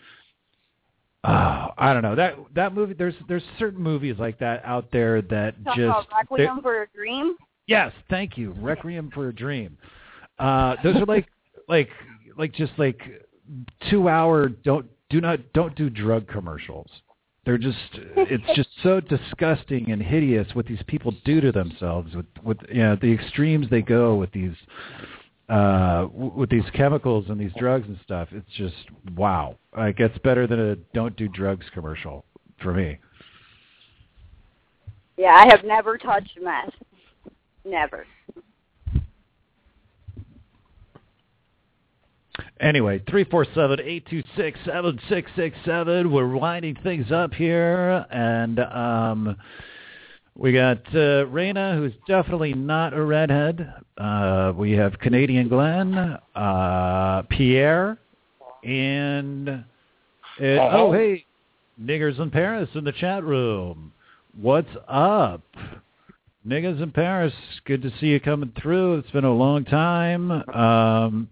oh, I don't know that that movie. There's there's certain movies like that out there that Talk just. about Requiem for a Dream. Yes, thank you. Requiem for a Dream. Uh, those are like like like just like two hour don't do not don't do drug commercials. They're just it's just so disgusting and hideous what these people do to themselves with with you know the extremes they go with these uh with these chemicals and these drugs and stuff. It's just wow. It gets better than a don't do drugs commercial for me. Yeah, I have never touched meth. Never. Anyway, three four seven, eight two six, seven six six seven. We're winding things up here, and um, we got uh, Raina, who's definitely not a redhead. Uh, we have Canadian Glenn, uh, Pierre, and uh, oh, hey, Niggers in Paris in the chat room. What's up? Niggas in Paris, good to see you coming through. It's been a long time. Um,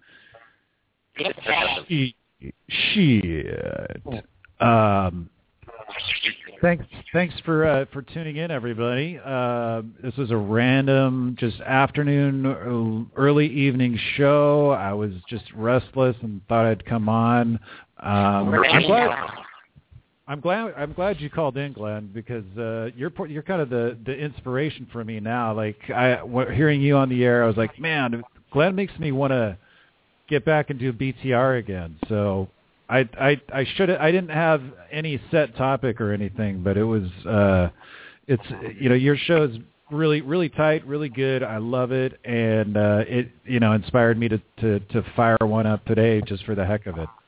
shit. Um, thanks, thanks for uh, for tuning in, everybody. Uh, this was a random, just afternoon, early evening show. I was just restless and thought I'd come on. Um, I'm glad. I'm glad. I'm glad you called in, Glenn, because uh, you're you're kind of the, the inspiration for me now. Like I, w- hearing you on the air, I was like, man, Glenn makes me want to get back and do B T R again. So I I I should I didn't have any set topic or anything, but it was uh, it's you know your show's really really tight, really good. I love it, and uh, it you know inspired me to, to to fire one up today just for the heck of it.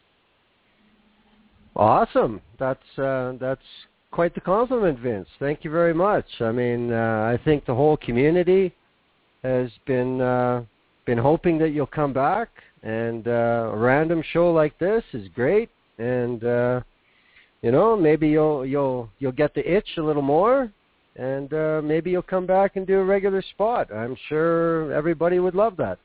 Awesome. That's uh, that's quite the compliment, Vince. Thank you very much. I mean, uh, I think the whole community has been uh, been hoping that you'll come back, and uh, a random show like this is great. And uh, you know, maybe you'll you'll you'll get the itch a little more, and uh, maybe you'll come back and do a regular spot. I'm sure everybody would love that.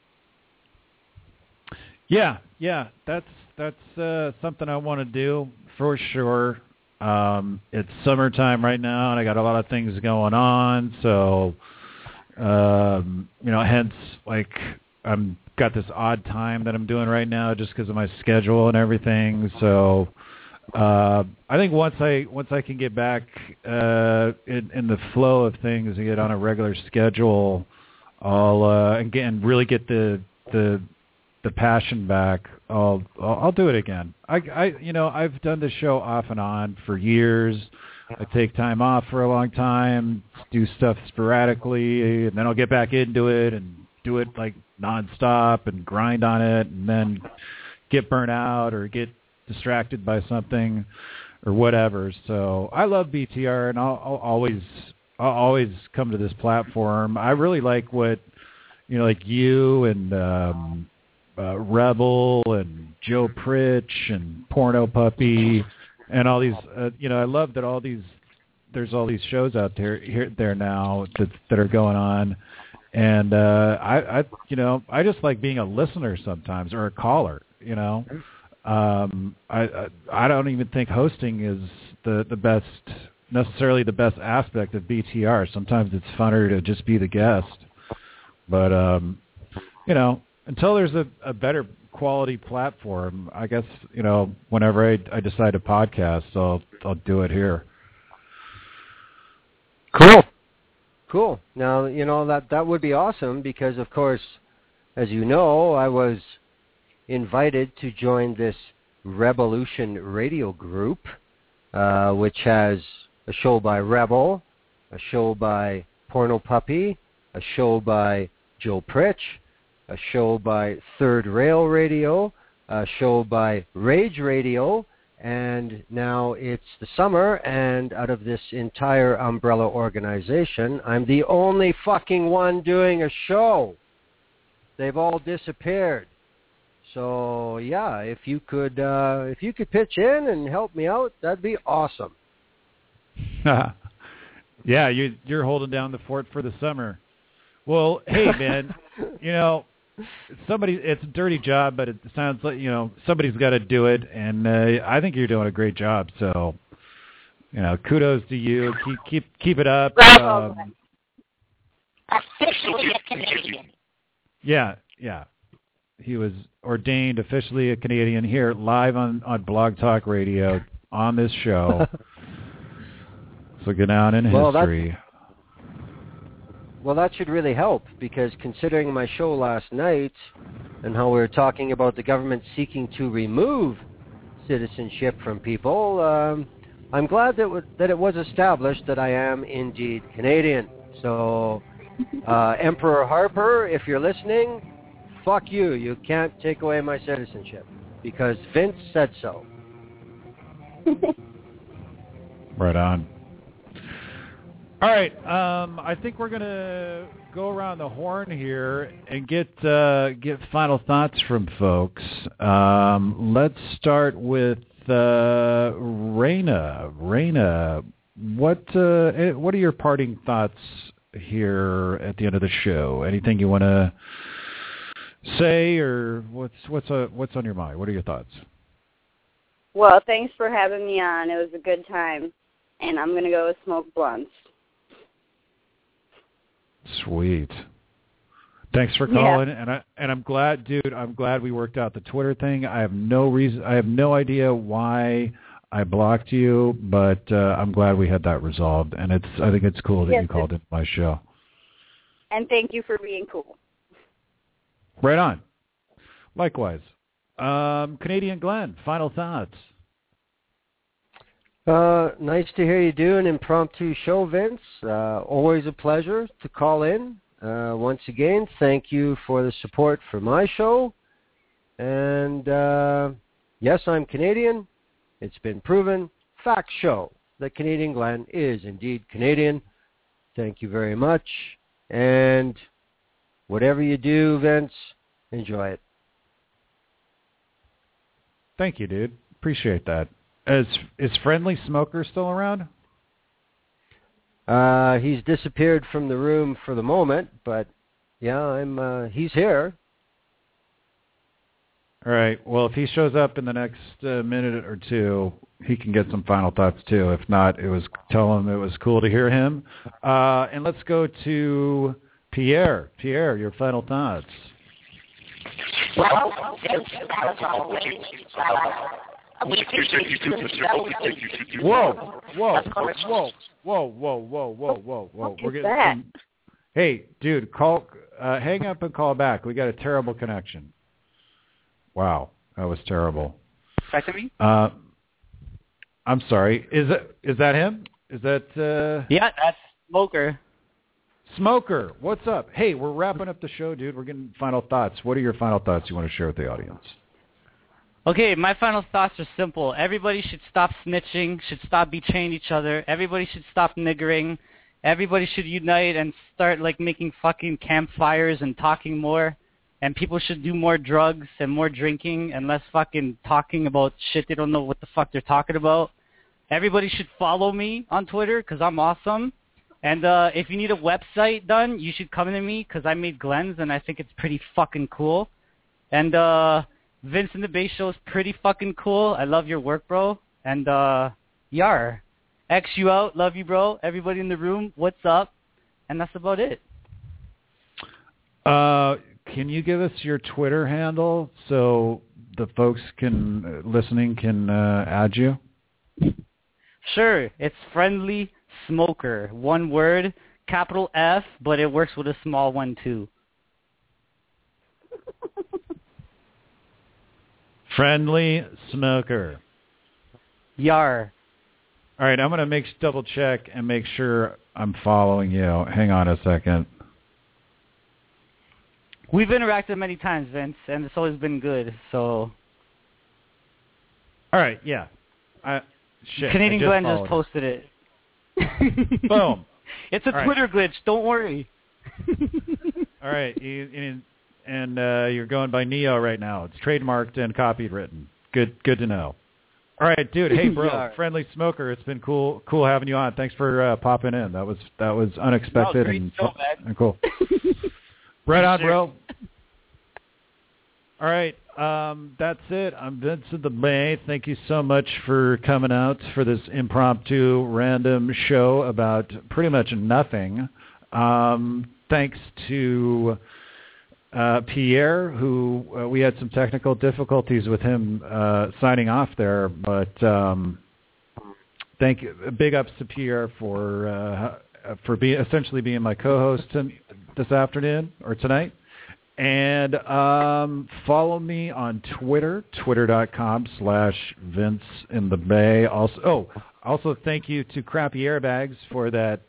Yeah, yeah, that's that's uh, something I want to do for sure. Um, it's summertime right now, and I got a lot of things going on, so um, you know, hence like I'm got this odd time that I'm doing right now just because of my schedule and everything. So uh, I think once I once I can get back uh, in, in the flow of things and get on a regular schedule, I'll uh, again really get the the the passion back. I'll I'll do it again. I, I you know I've done this show off and on for years. I take time off for a long time, do stuff sporadically, and then I'll get back into it and do it like nonstop and grind on it, and then get burnt out or get distracted by something or whatever. So I love B T R, and I'll, I'll always I'll always come to this platform. I really like what you know, like you and um, uh, Rebel and Joe Pritch and Porno Puppy and all these. Uh, you know, I love that all these. There's all these shows out there here there now that that are going on. And uh, I, I, you know, I just like being a listener sometimes or a caller. You know, um, I, I, I don't even think hosting is the, the best, necessarily the best aspect of B T R. Sometimes it's funner to just be the guest. But um, you know, until there's a, a better quality platform, I guess you know, whenever I, I decide to podcast, I'll I'll do it here. Cool. Cool. Now, you know, that, that would be awesome because, of course, as you know, I was invited to join this Revolution radio group, uh, which has a show by Rebel, a show by Porno Puppy, a show by Joe Pritch, a show by Third Rail Radio, a show by Rage Radio, and now it's the summer, and out of this entire umbrella organization, I'm the only fucking one doing a show. They've all disappeared. So yeah, if you could, uh, if you could pitch in and help me out, that'd be awesome. Yeah, you, you're holding down the fort for the summer. Well, hey man, you know, somebody, it's a dirty job, but it sounds like, you know, somebody's got to do it, and uh, I think you're doing a great job. So, you know, kudos to you. Keep keep keep it up. Um, Officially a Canadian. Yeah, yeah. He was ordained officially a Canadian here, live on, on Blog Talk Radio on this show. So get down in well, history. Well, that should really help, because considering my show last night and how we were talking about the government seeking to remove citizenship from people, um, I'm glad that, w- that it was established that I am indeed Canadian. So, uh, Emperor Harper, if you're listening, fuck you. You can't take away my citizenship, because Vince said so. Right on. All right, um, I think we're going to go around the horn here and get uh, get final thoughts from folks. Um, let's start with uh, Raina. Raina, what uh, what are your parting thoughts here at the end of the show? Anything you want to say, or what's what's uh, what's on your mind? What are your thoughts? Well, thanks for having me on. It was a good time, and I'm going to go smoke blunts. Sweet. Thanks for calling, yeah. and I and I'm glad, dude. I'm glad we worked out the Twitter thing. I have no reason. I have no idea why I blocked you, but uh, I'm glad we had that resolved. And it's. I think it's cool that yes, you called into my show. And thank you for being cool. Right on. Likewise. Um, Canadian Glenn, final thoughts. Uh, nice to hear you do an impromptu show, Vince. Uh, always a pleasure to call in. Uh, once again, thank you for the support for my show. And uh, yes, I'm Canadian. It's been proven. Facts show that Canadian Glenn is indeed Canadian. Thank you very much. And whatever you do, Vince, enjoy it. Thank you, dude. Appreciate that. Is is Friendly Smoker still around? Uh, he's disappeared from the room for the moment, but yeah, I'm. Uh, he's here. All right. Well, if he shows up in the next uh, minute or two, he can get some final thoughts too. If not, it was tell him it was cool to hear him. Uh, and let's go to Pierre. Pierre, your final thoughts. Well, as always, we appreciate you. Whoa, whoa, whoa, whoa, whoa, whoa, whoa, whoa, whoa. What is that? Some... Hey, dude, call, uh, hang up and call back. We got a terrible connection. Wow, that was terrible. Back to me? Uh, I'm sorry. Is that is that him? Is that? Uh... Yeah, that's Smoker. Smoker, what's up? Hey, we're wrapping up the show, dude. We're getting final thoughts. What are your final thoughts you want to share with the audience? Okay, my final thoughts are simple. Everybody should stop snitching, should stop betraying each other. Everybody should stop niggering. Everybody should unite and start like making fucking campfires and talking more. And people should do more drugs and more drinking and less fucking talking about shit they don't know what the fuck they're talking about. Everybody should follow me on Twitter because I'm awesome. And uh, if you need a website done, you should come to me because I made Glenn's and I think it's pretty fucking cool. And uh, Vince in the Bass Show is pretty fucking cool. I love your work, bro. And uh, yar. X you out. Love you, bro. Everybody in the room, what's up? And that's about it. Uh, can you give us your Twitter handle so the folks can uh, listening can uh, add you? Sure. It's Friendly Smoker. One word. capital F, but it works with a small one too. Friendly Smoker. Yar. All right, I'm going to make double check and make sure I'm following you. Hang on a second. We've interacted many times, Vince, and it's always been good. So. All right, yeah. I, shit, Canadian I just Glenn just followed posted it. it. Boom. It's a All Twitter right. glitch. Don't worry. All right, you, and, and uh, you're going by Neo right now. It's trademarked and copyrighted. Written. Good, good to know. All right, dude. Hey, bro, Yeah. Friendly Smoker. It's been cool, cool having you on. Thanks for uh, popping in. That was that was unexpected great and, show, man. and cool. Right on, Sure. bro. All right, um, that's it. I'm Vincent the Bay. Thank you so much for coming out for this impromptu, random show about pretty much nothing. Um, thanks to uh, Pierre, who uh, we had some technical difficulties with him uh, signing off there, but um, thank you. Big ups to Pierre for uh, for being essentially being my co-host t- this afternoon or tonight. And um, follow me on Twitter, twitter.com slash Vince in the Bay. Also, oh, also thank you to Crappy Airbags for that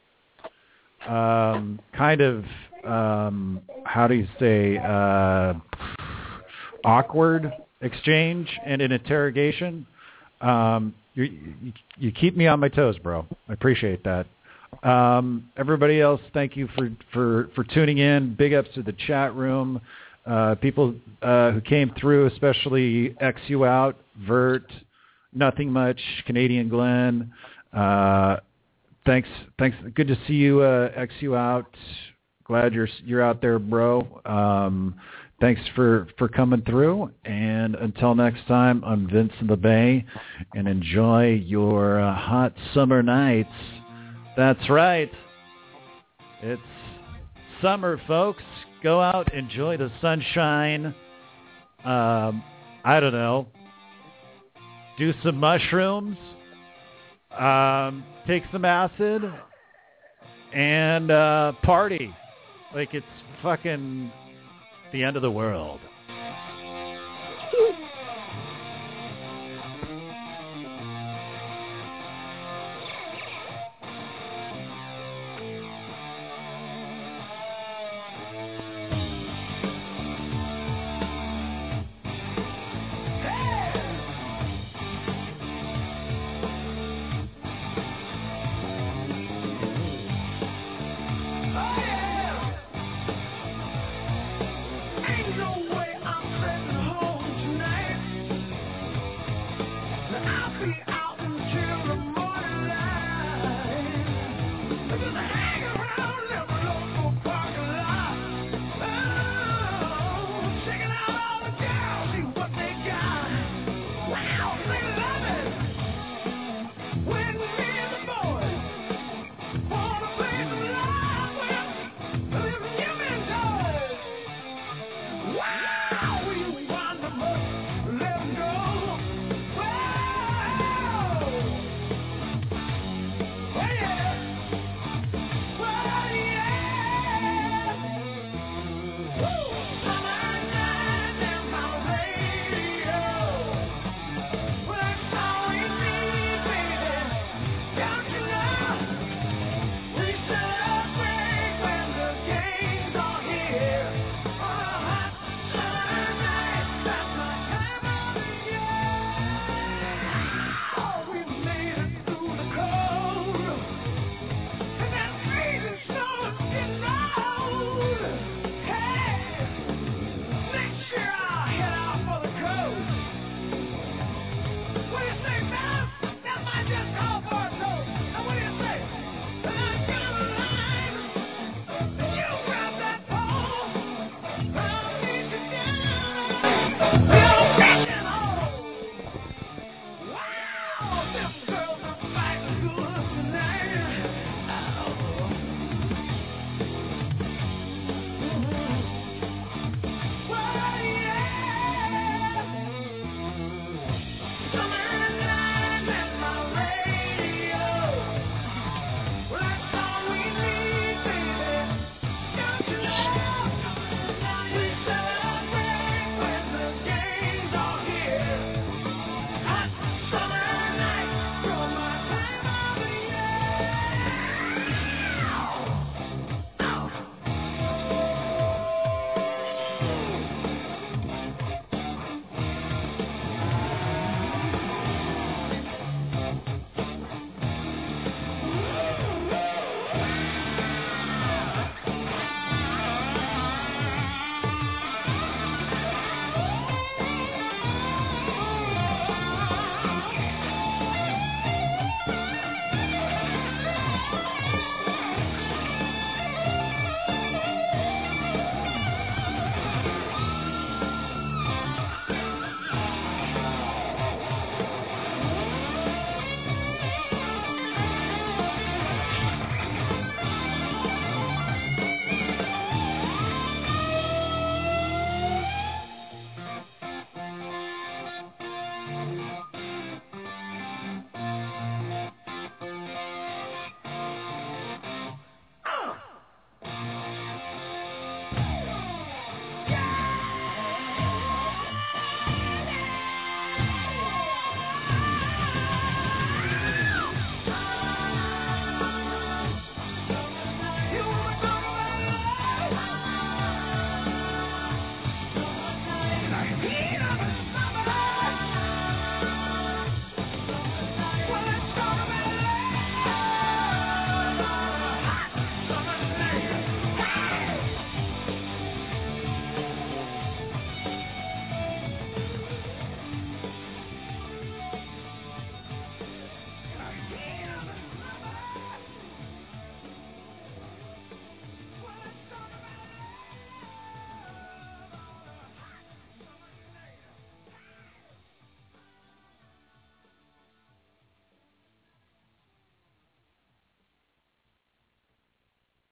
um, kind of, um, how do you say, uh, awkward exchange and an interrogation. Um, you, you, you keep me on my toes, bro. I appreciate that. Um, everybody else, thank you for, for, for tuning in. Big ups to the chat room. Uh, people uh, who came through, especially X U Out, Vert, Nothing Much, Canadian Glenn. Uh, thanks, thanks. Good to see you, uh, X U Out. Glad you're you're out there, bro. Um, thanks for, for coming through. And until next time, I'm Vince in the Bay, and enjoy your uh, hot summer nights. That's right. It's summer, folks. Go out, enjoy the sunshine. Um, I don't know. Do some mushrooms. Um, take some acid. And uh, party. Like it's fucking the end of the world. Ain't no way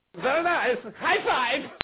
Very nice. High five.